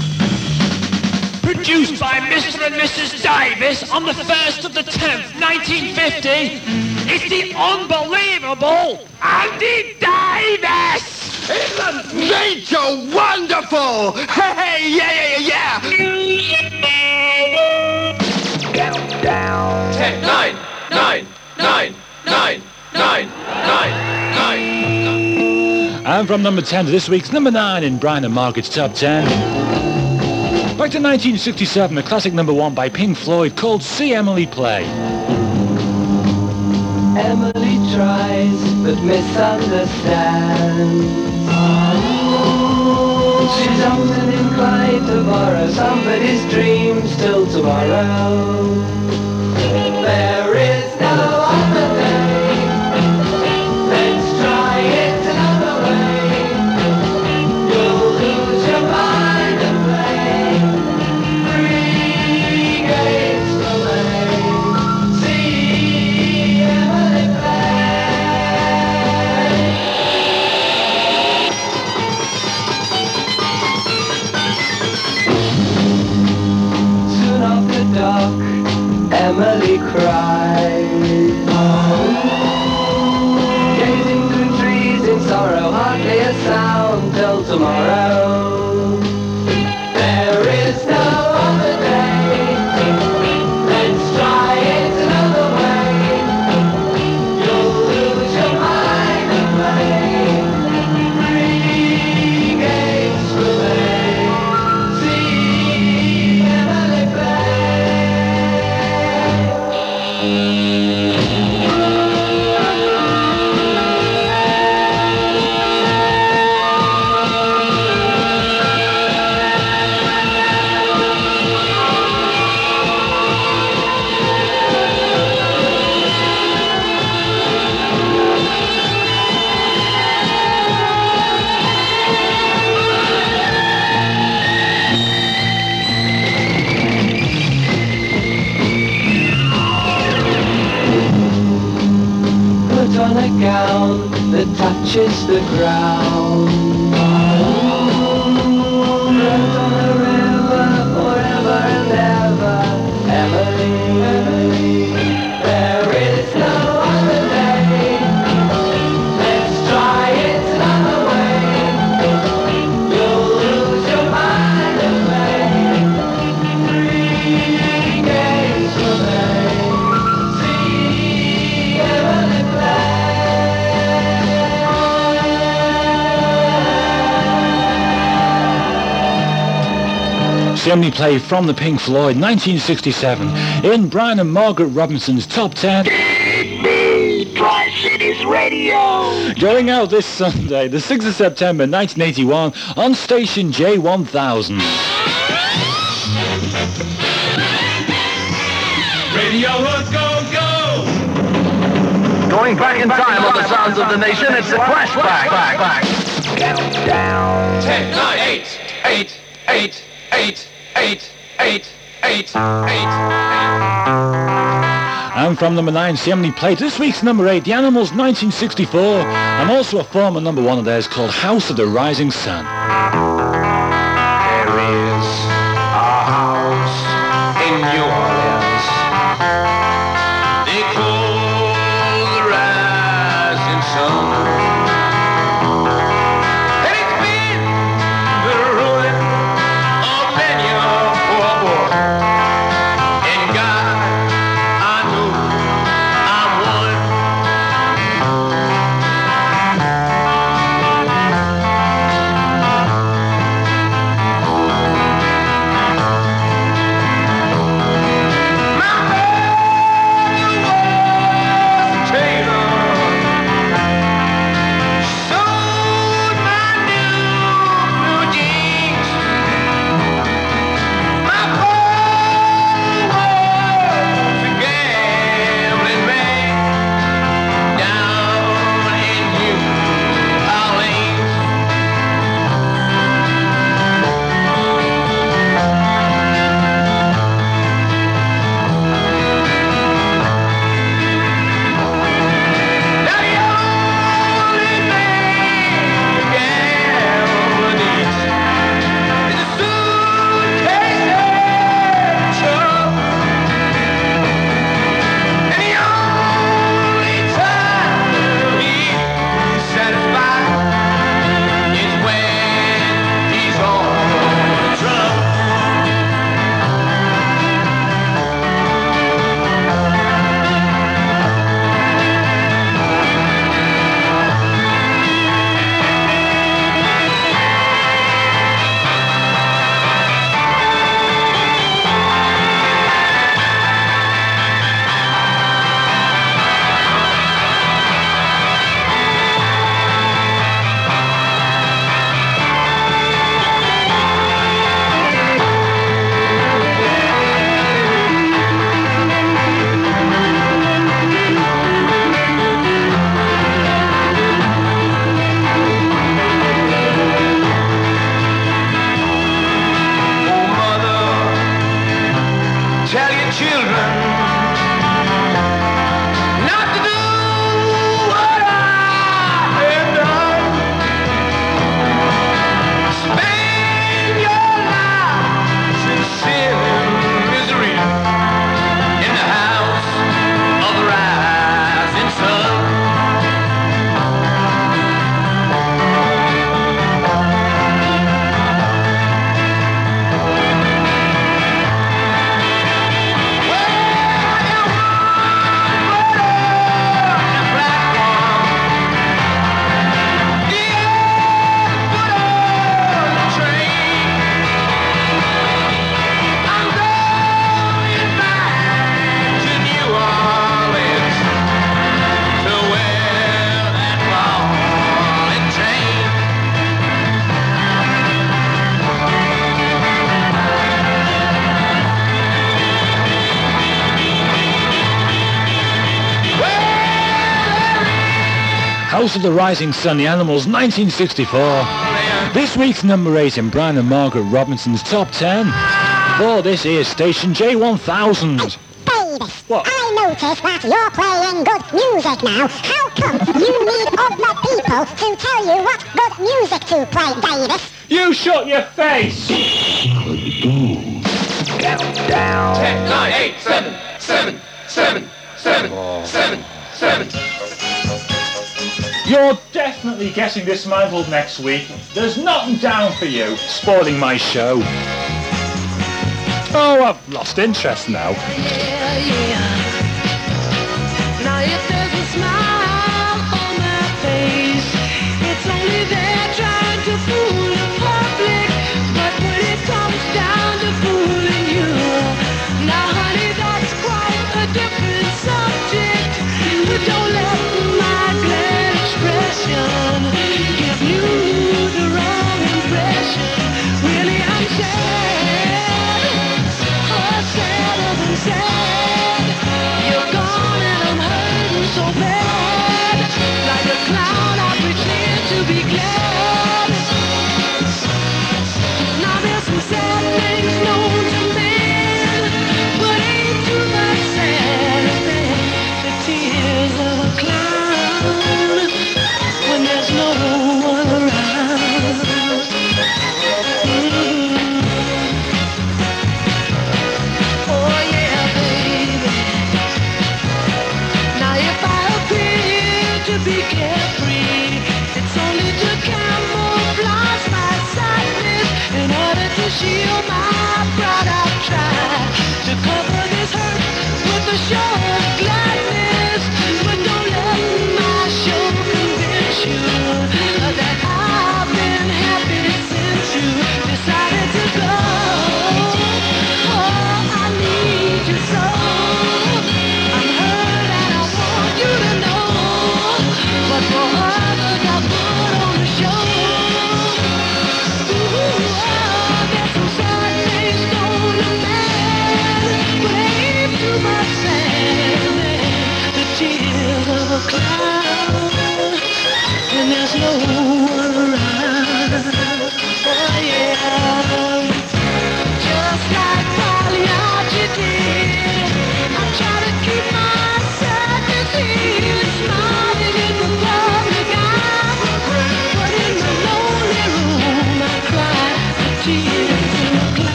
Produced by Mister and Missus Davis on the first of the tenth, nineteen fifty. It's the unbelievable Andy Davis! Isn't nature wonderful? Hey, yeah, yeah, yeah! Countdown. Ten, nine, nine, nine, nine, nine, nine, nine. And from number ten to this week's number nine in Brian and Margaret's Top ten. Back to nineteen sixty-seven, a classic number one by Pink Floyd called See Emily Play. Emily tries but misunderstands. She's often inclined to borrow somebody's dreams till tomorrow. There is no other day. Let's try it another way. You'll lose your mind and play. Three games to play. See Emily Soon after dark, Emily cries, gazing through trees in sorrow, hardly a sound till tomorrow. There is no other day. Let's try it another way. You'll lose your mind and play. Three games remain. See Emily play. Put on a gown that touches the ground. Float on the river forever and ever. Emily, Emily, there is no other day. Let's try it another way. Assembly play from the Pink Floyd, nineteen sixty-seven, in Brian and Margaret Robinson's Top ten. Tri-Cities Radio. Going out this Sunday, the sixth of September, nineteen eighty-one, on station J one thousand. Radio would go, go! Going back in time on the sounds of the nation, it's the flashback. Countdown. Ten, nine, eight, eight, eight, eight, eight, eight, eight, eight. And from number nine, Assembly played this week's number eight, The Animals, nineteen sixty-four, and also a former number one of theirs called House of the Rising Sun. There is a house in New Orleans. They call the rising sun. And it's been the ruin of many a poor boy. And God, I know I'm one. Tell your children not to do what I have done. Spend your lives in sin and misery in the house of the rising sun. House of the Rising Sun, The Animals, nineteen sixty-four. This week's number eight in Brian and Margaret Robinson's Top ten. For this is Station J one thousand. Davis, I notice that you're playing good music now. How come you need other people to tell you what good music to play, Davis? You shut your face! Countdown. Ten, nine, eight, seven, seven, seven, seven, seven, seven. You're definitely getting dismantled next week. There's nothing down for you, spoiling my show. Oh, I've lost interest now. Yeah, yeah. Now if there's a smile on my face, it's only there trying to fool the public. But when it comes down to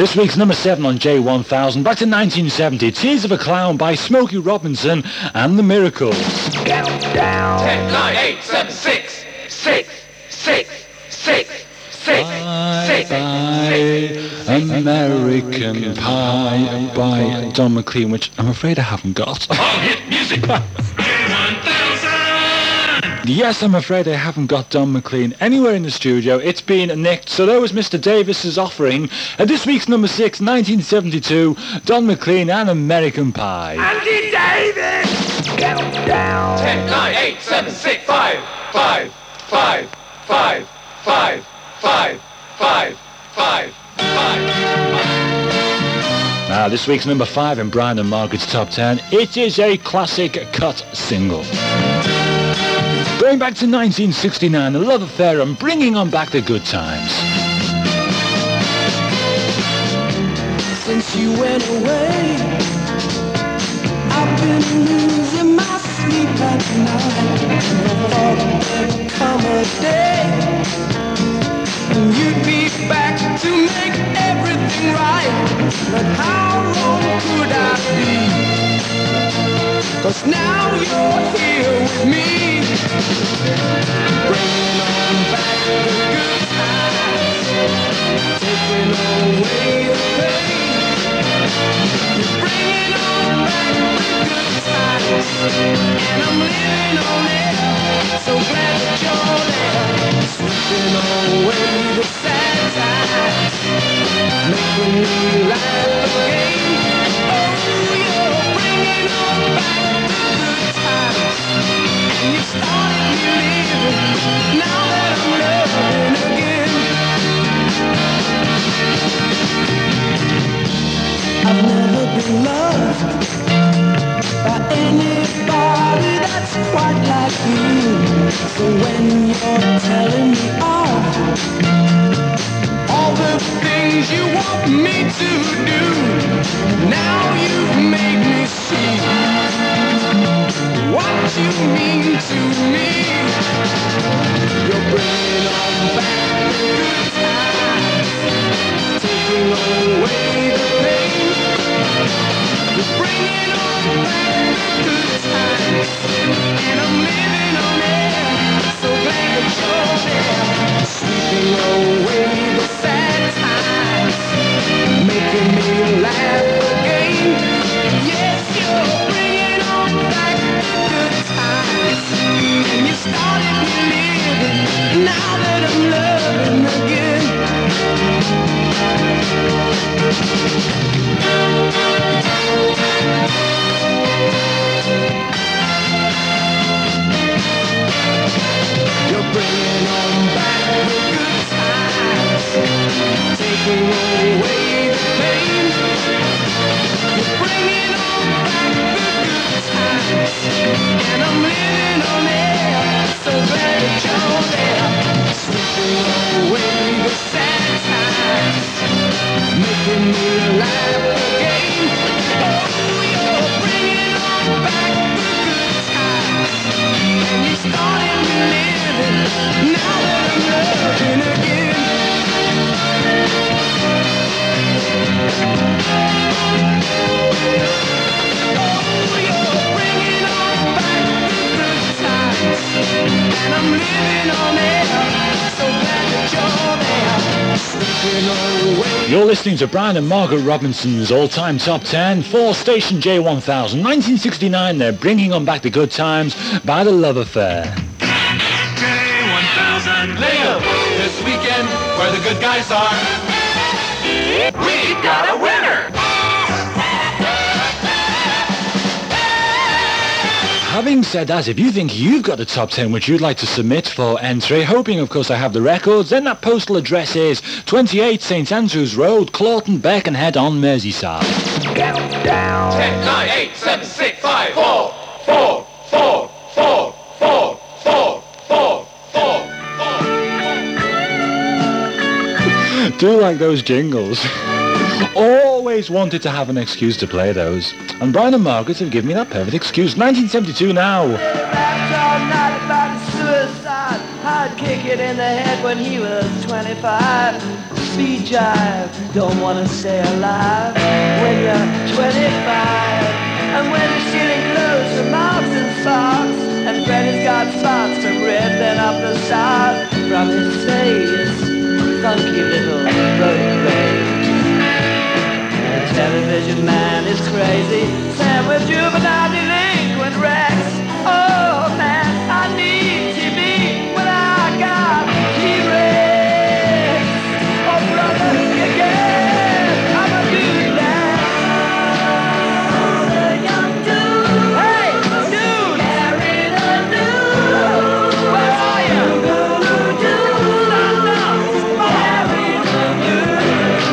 This week's number seven on J one thousand, back to nineteen seventy, Tears of a Clown by Smokey Robinson and the Miracles. Down, down. Ten, nine, eight, seven, six, six, six, six, six, Bye bye, American Pie by Don McLean, which I'm afraid I haven't got. All hit music. J one thousand. Yes, I'm afraid I haven't got Don McLean anywhere in the studio. It's been nicked. So there was Mister Davis's offering. And this week's number six, nineteen seventy-two, Don McLean and American Pie. Andy Davis. Down, down. Ten, nine, eight, seven, six, five, five, five, five, five, five, five, five, five. Now, this week's number five in Brian and Margaret's top ten. It is a classic cut single. Going back to nineteen sixty-nine, The Love Affair and bringing on back the good times. Since you went away, I've been losing my sleep at night. I thought there'd come a day and you'd be back to make everything right. But how wrong could I be? 'Cause now you're here with me, bringing on back the good times, taking away the pain. You're bringing on back the good times, and I'm living on it. So glad that you're there, sweeping away the sad times, making me laugh again. Oh, you're bringing on back the good times, and you started me living, now that I'm loving again. I've never been loved by anybody that's quite like you. So when you're telling me off all the things you want me to do, now you've made me see what you mean to me. You're bringing on back the good times, taking away the pain. You're bringing on back the good times, and I'm living on it. So glad that you're there, sweeping away the sad times, making me laugh again. Yes, you're bringing on back the good times, and you started me living, now that I'm loving again. You're bringing on back the good times, taking away the pain. You're bringing on back the good times, and I'm living on it. So glad that you're there, sweeping away the sad times, making me laugh again. Oh, you're bringing on back the good times, and you started me living, now that I'm loving again. Oh, you're bringing on back the good times, and I'm living on it. So glad that you're there, sweeping away. You're listening to Brian and Margaret Robinson's all-time top ten for Station J one thousand. nineteen sixty-nine, they're bringing on back the good times by The Love Affair. J one thousand. Live this weekend where the good guys are. We got a winner. Having said that, if you think you've got a top ten which you'd like to submit for entry, hoping of course I have the records, then that postal address is twenty-eight St Andrews Road, Clawton, Birkenhead on Merseyside. Down, down. Ten, nine, eight, seven, six, five, four, four, four, four, four, four, four, four, four. Do like those jingles. Always wanted to have an excuse to play those. And Brian and Margaret have given me that perfect excuse. nineteen seventy-two now. Rapped all night about suicide. I'd kick it in the head when he was twenty-five. speed jive. Don't wanna stay alive when you're twenty-five. And when you're stealing clothes from Marks and Sparks, and Freddy's got spots from ripping up the stars from his face, funky little road rage. The television man is crazy, Sam with juvenile delinquent Rex. Oh man, I need T V when I got T-Rex. Oh brother, again, I'm a good lad. Oh, the young dude. Hey, dude. Carry the dude. Where are you? Dude, dude, I know. Carry the dude.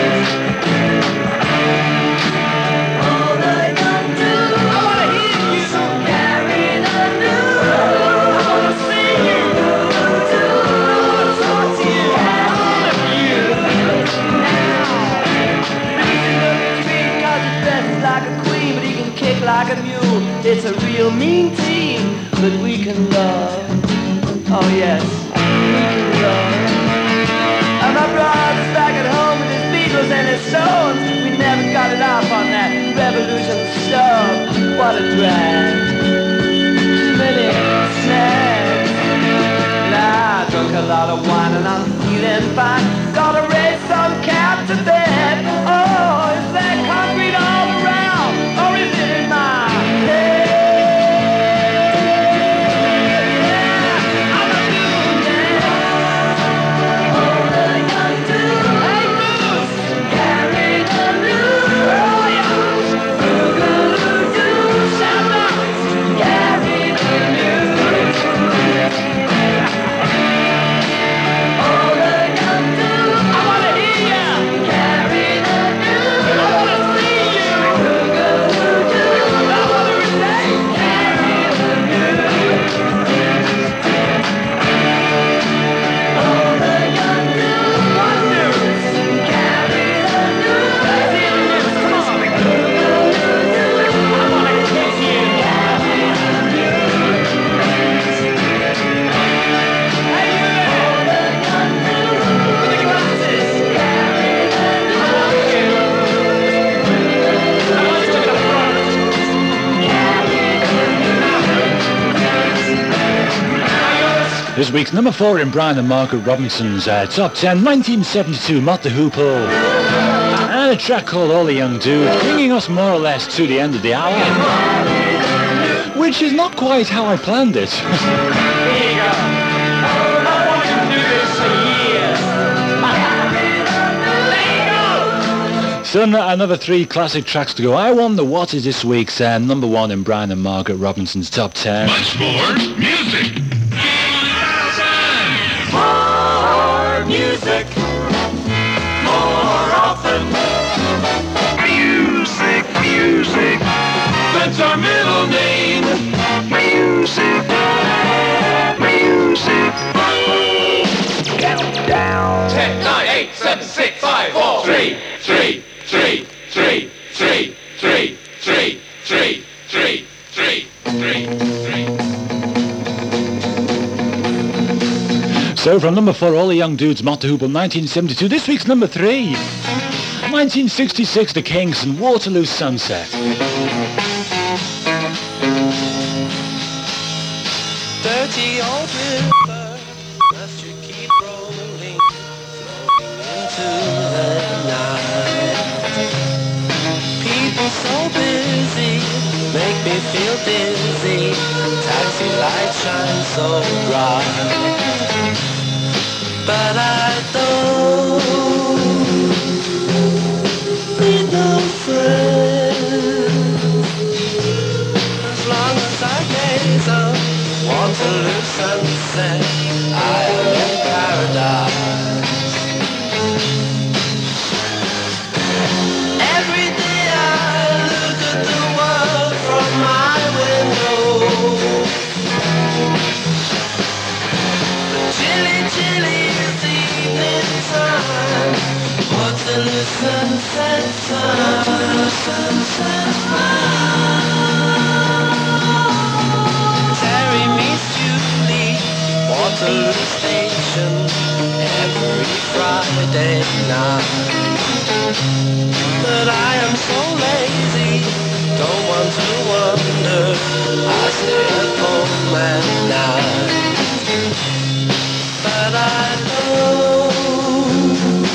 Oh, the young dude. I wanna hear you. Carry the dude. I wanna see you. Dude, dude. I wanna talk to you. All of you. Now. Easy looking street, 'cause he dresses like a queen, but he can kick like a mule. It's a real mean team, but we can love. Oh yes, we can love. And my brother's back at home with his Beatles and his Stones. We never got it off on that revolution stuff. What a drag. Too many snacks. Nah, I drunk a lot of wine and I'm feeling fine. Gotta raise some cat to bed. Oh, is there concrete all around, or is it in my head? Yeah, I'm a dude now. Oh, the young dude. Hey, Bruce, carry the news. Oh, yeah. Boogaloo-doo, shout out, carry the news. Oh, the young dude. I wanna hear ya. Carry the news. I wanna see you. Boogaloo-doo. I wanna relate. Carry the news. Oh, the young dude. What news? Carry the news. Let's hear the news. Come on. Boogaloo-doo. I wanna kiss you. Carry the news. Hey, you there. Oh, the young dude. With the glasses. Carry the news. I want you. I want you to the front. Carry the news. This week's number four in Brian and Margaret Robinson's uh, top ten, nineteen seventy-two, Mott the Hoople. And a track called All the Young Dude, bringing us more or less to the end of the hour. Which is not quite how I planned it. Here you go. I want you to do this for years. There you go. So n- another three classic tracks to go. I wonder what is this week's uh, number one in Brian and Margaret Robinson's top ten. Much more music. More music. More often. Music, music. That's our middle name. Music, music. Countdown. Ten, nine, eight, seven, six, five, four, three, three, three, three, three, three, three, three, three, three, three, three. So from number four, All the Young Dudes, Mott the Hoople, nineteen seventy-two. This week's number three, nineteen sixty-six, The Kinks and Waterloo Sunset. Dirty old river, must you keep rolling, flowing into the night. People so busy, make me feel dizzy. Taxi lights shine so bright, but I don't need no friends. As long as I gaze up Waterloo sunset, I am in paradise. Every day I look at the world from my window. The chilly, chilly is the evening time. Waterloo sunset, sun, sunset, sun. Terry meets Julie, Waterloo Station, every Friday. now. But I am so lazy, don't want to wonder. I stay at home at night. But I don't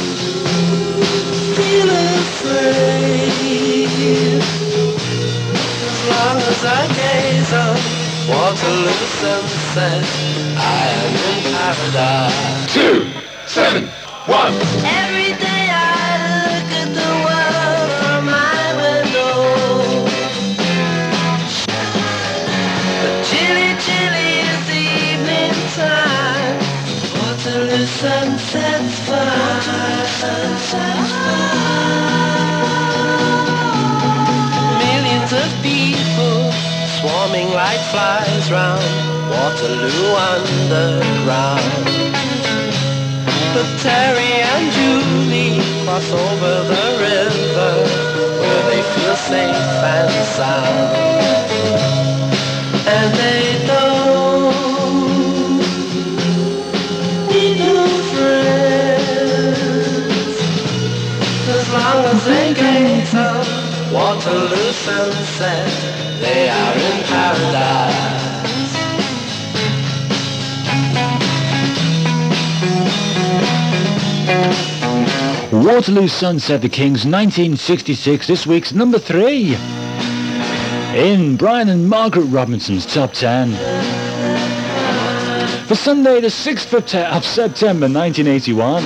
feel afraid as long as I gaze on Waterloo sunset. I am in paradise. Two, seven, one. Every day I look at the world from my window. But chilly, chilly is the evening time. Waterloo sunset's fine. Millions of people swarming like flies round Waterloo Underground. But Terry and Julie cross over the river where they feel safe and sound. And they don't need no friends as long as they gaze on Waterloo sunset. They are in paradise. Waterloo Sunset, the Kings, nineteen sixty-six, this week's number three in Brian and Margaret Robinson's top ten. For Sunday, the sixth of, te- of September, nineteen eighty-one.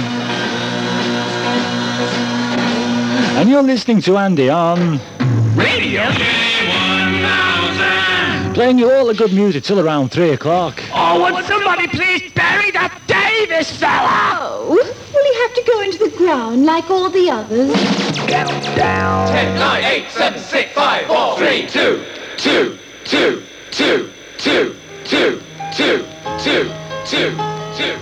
And you're listening to Andy on Radio one thousand. Playing you all the good music till around three o'clock. Oh, would somebody please bury that Davis fella? Oh, will he have to go into the ground like all the others? Countdown. Ten, nine, eight, seven, six, five, four, three, two, two, two, two, two, two, two, two, two, two.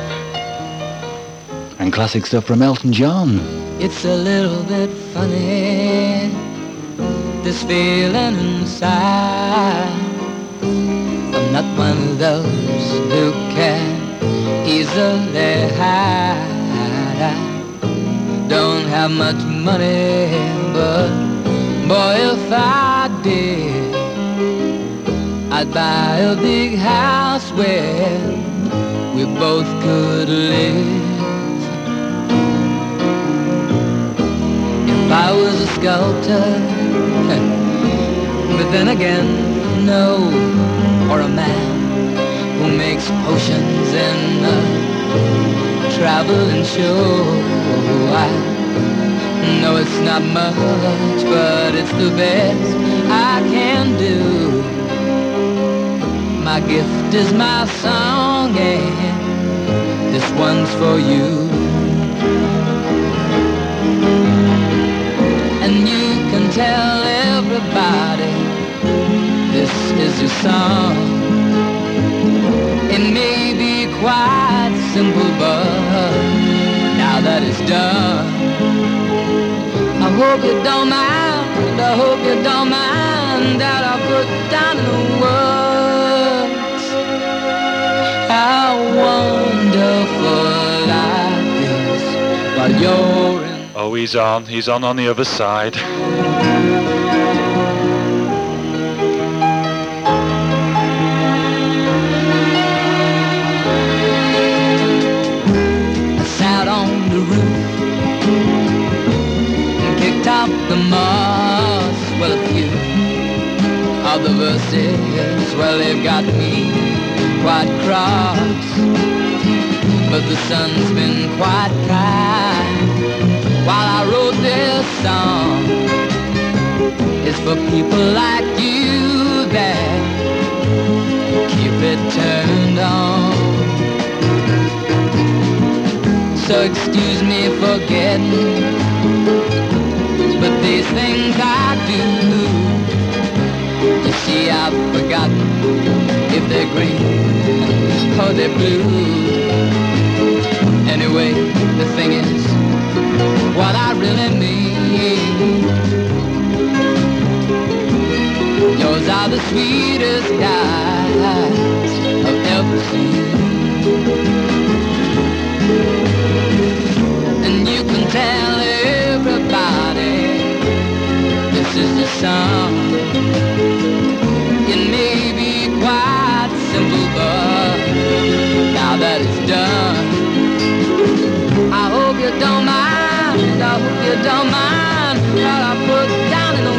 And classic stuff from Elton John. It's a little bit funny, this feeling inside. I'm not one of those who can easily hide. I don't have much money, but boy, if I did, I'd buy a big house where we both could live. If I was a sculptor, but then again, no, or a man who makes potions in a traveling show. I know it's not much, but it's the best I can do. My gift is my song, and this one's for you. And you can tell everybody this is your song. It may be quite simple, but now that it's done, I hope you don't mind, I hope you don't mind that I put down in the words how wonderful life is while you're in. Oh, he's on, he's on on the other side. The moss, well, a few of the verses, well, they've got me quite cross. But the sun's been quite kind while I wrote this song. It's for people like you that keep it turned on. So excuse me for getting, but these things I do, you see, I've forgotten if they're green or they're blue. Anyway, the thing is, what I really mean, yours are the sweetest eyes I've ever seen. And you just a song. It may be quite simple, but now that it's done, I hope you don't mind, I hope you don't mind what I put down in the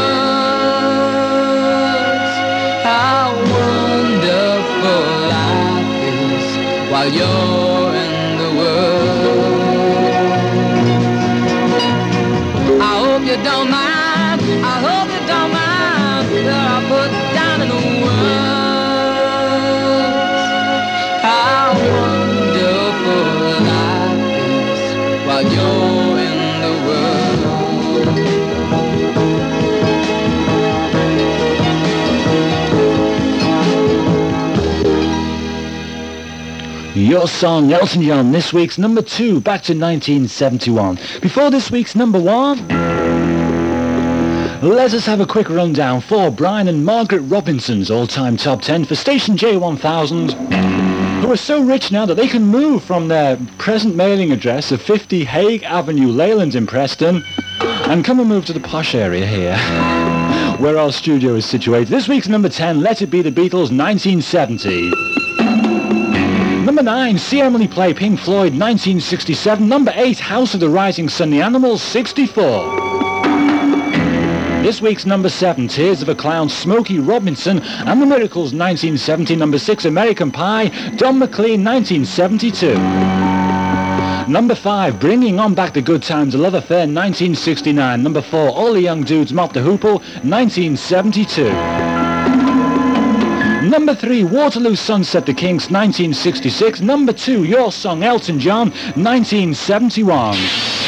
words. How wonderful life is while you're in the world. I hope you don't mind, I hope you don't mind that I put down in the words. How wonderful life is while you're in the world. Your song, Elton John, this week's number two, back to nineteen seventy-one. Before this week's number one, let us have a quick rundown for Brian and Margaret Robinson's all-time top ten for station J one thousand, who are so rich now that they can move from their present mailing address of fifty Hague Avenue, Leyland in Preston, and come and move to the posh area here, where our studio is situated. This week's number ten, Let It Be the Beatles, nineteen seventy. Number nine, See Emily Play, Pink Floyd, nineteen sixty-seven. Number eight, House of the Rising Sun, The Animals, sixty-four. This week's number seven, Tears of a Clown, Smokey Robinson and the Miracles, nineteen seventy. Number six, American Pie, Don McLean, nineteen seventy-two. Number five, Bringing On Back the Good Times, A Love Affair, nineteen sixty-nine. Number four, All the Young Dudes, Mop the Hoople, nineteen seventy-two. Number three, Waterloo Sunset, The Kinks, nineteen sixty-six. Number two, Your Song, Elton John, nineteen seventy-one.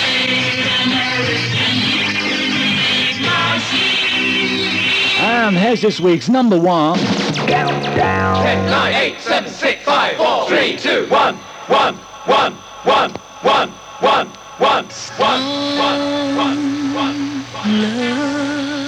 And here's this week's number one. Countdown. ten, nine, eight, seven, six, five, four, three, two, one, one, one, one, one, one, one, one, one, one, one, one.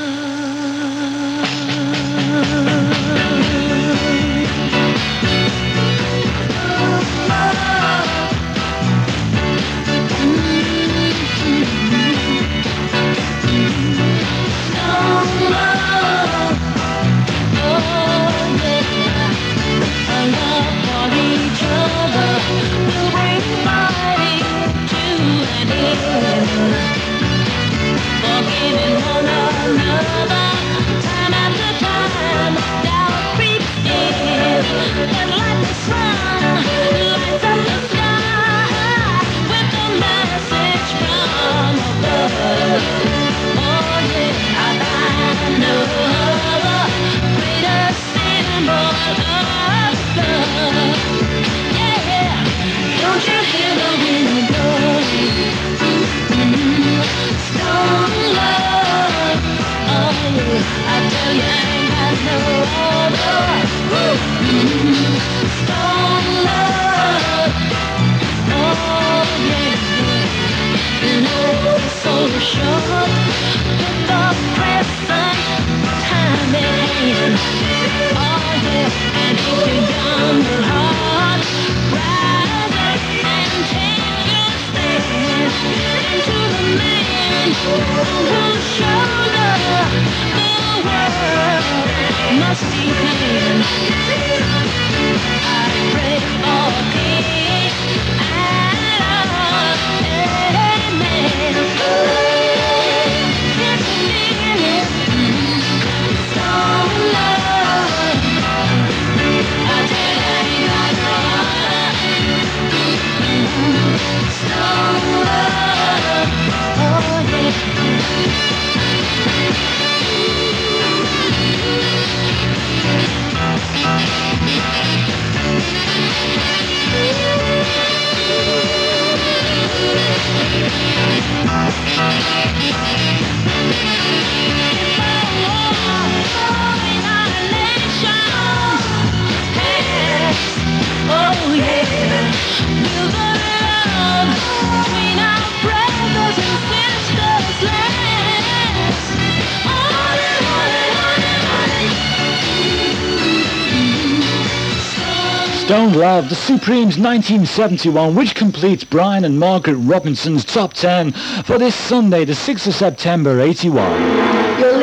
Stone Love, The Supremes, nineteen seventy-one, which completes Brian and Margaret Robinson's top ten for this Sunday, the sixth of September, eighty-one.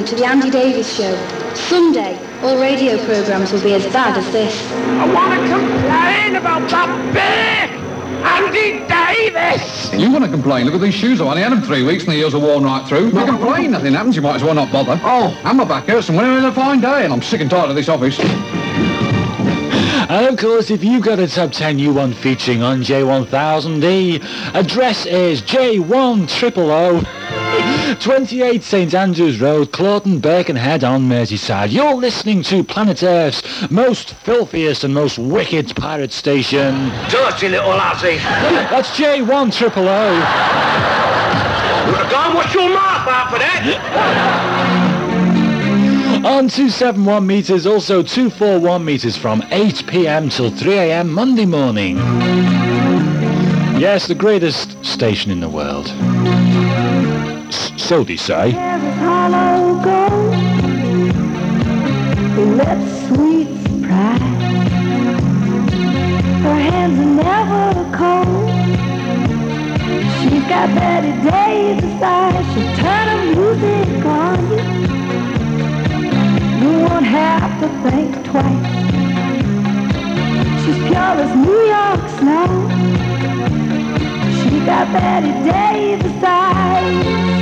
to the Andy Davis Show. Someday, all radio programmes will be as bad as this. I want to complain about that big Andy Davis! You want to complain? Look at these shoes. I've only had them three weeks and the heels are worn right through. You complain, nothing happens. You might as well not bother. Oh, and my back hurts and we're having a fine day and I'm sick and tired of this office. And of course, if you got a top ten you want featuring on J one thousand, the address is J one triple O, twenty-eight St Andrews Road, Claughton, Birkenhead on Merseyside. You're listening to Planet Earth's most filthiest and most wicked pirate station. Dirty little lassie. That's J one triple O. Go and wash your mouth out for that. On two seventy-one metres, also two forty-one metres from eight p.m. till three a.m. Monday morning. Yes, the greatest station in the world. S- so they say. Hollow gold, her lips sweet surprise. Her hands are never cold. She's got Betty Davis eyes. She'll turn her music on you. You won't have to think twice. She's pure as New York snow. She got Betty Davis eyes.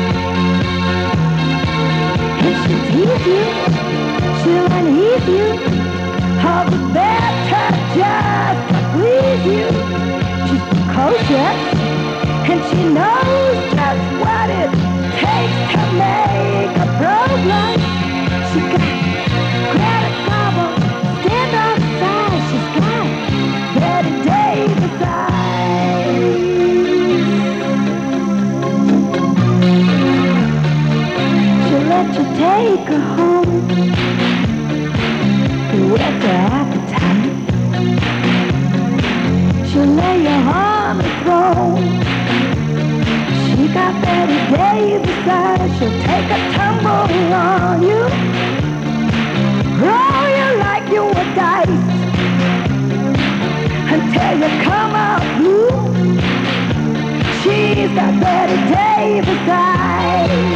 And she'll tease you, she'll unease you. All the better just to please you. She's precocious, and she knows just what it takes to make a pro blush. She got granite marble, stand on side. She's got Betty Davis eyes. She'll let you take her home, whet her appetite. She'll lay you on the throne. She got Betty Davis eyes. She'll take a tumble on you, roll you like you were dice, until you come out blue. She's got Betty Davis eyes.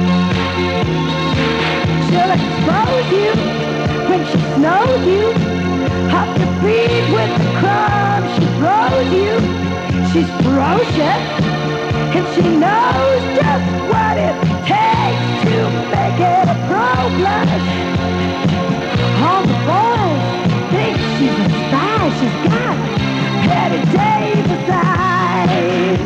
She'll expose you when she snows you, off your feet with the crumbs she throws you. She's ferocious, and she knows just what it takes to make it a pro blush. All the boys think she's a spy. She's got Betty Davis eyes.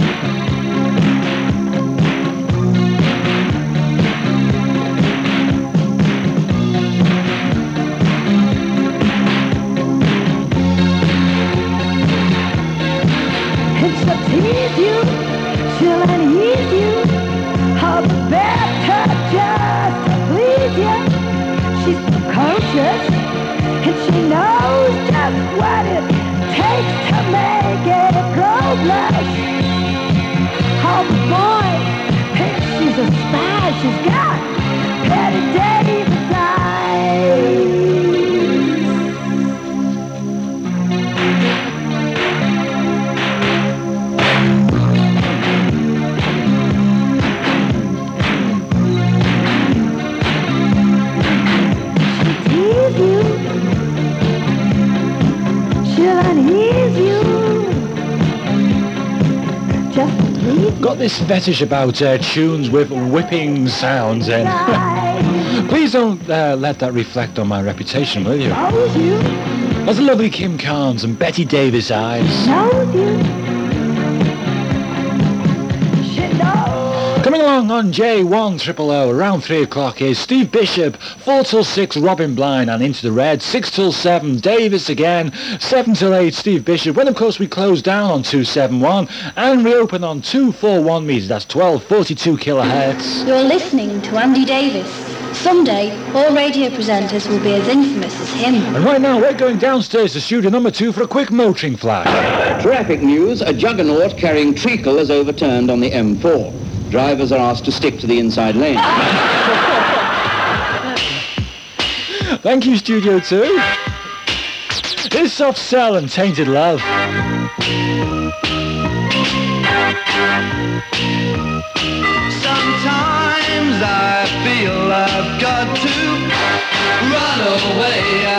And she'll tease you, she'll unease you. All the better just to please you. She's precocious, and she knows just what it takes to make it a pro blush. All the boys think she's a spy. She's got Betty Davis eyes. Got this fetish about uh, tunes with whipping sounds, and please don't uh, let that reflect on my reputation, will you? That's the lovely Kim Carnes and Betty Davis eyes. Coming along on J one triple O around three o'clock is Steve Bishop, four till six Robin Blind and Into the Red, six till seven Davis again, seven till eight Steve Bishop, when of course we close down on two seventy-one and reopen on two forty-one metres, that's twelve forty-two kilohertz. You're listening to Andy Davis. Someday, all radio presenters will be as infamous as him. And right now we're going downstairs to studio number two for a quick motoring flash. Traffic news, a juggernaut carrying treacle is overturned on the M four. Drivers are asked to stick to the inside lane. Thank you, Studio two. Here's Soft Cell and Tainted Love. Sometimes Sometimes I feel I've got to run away.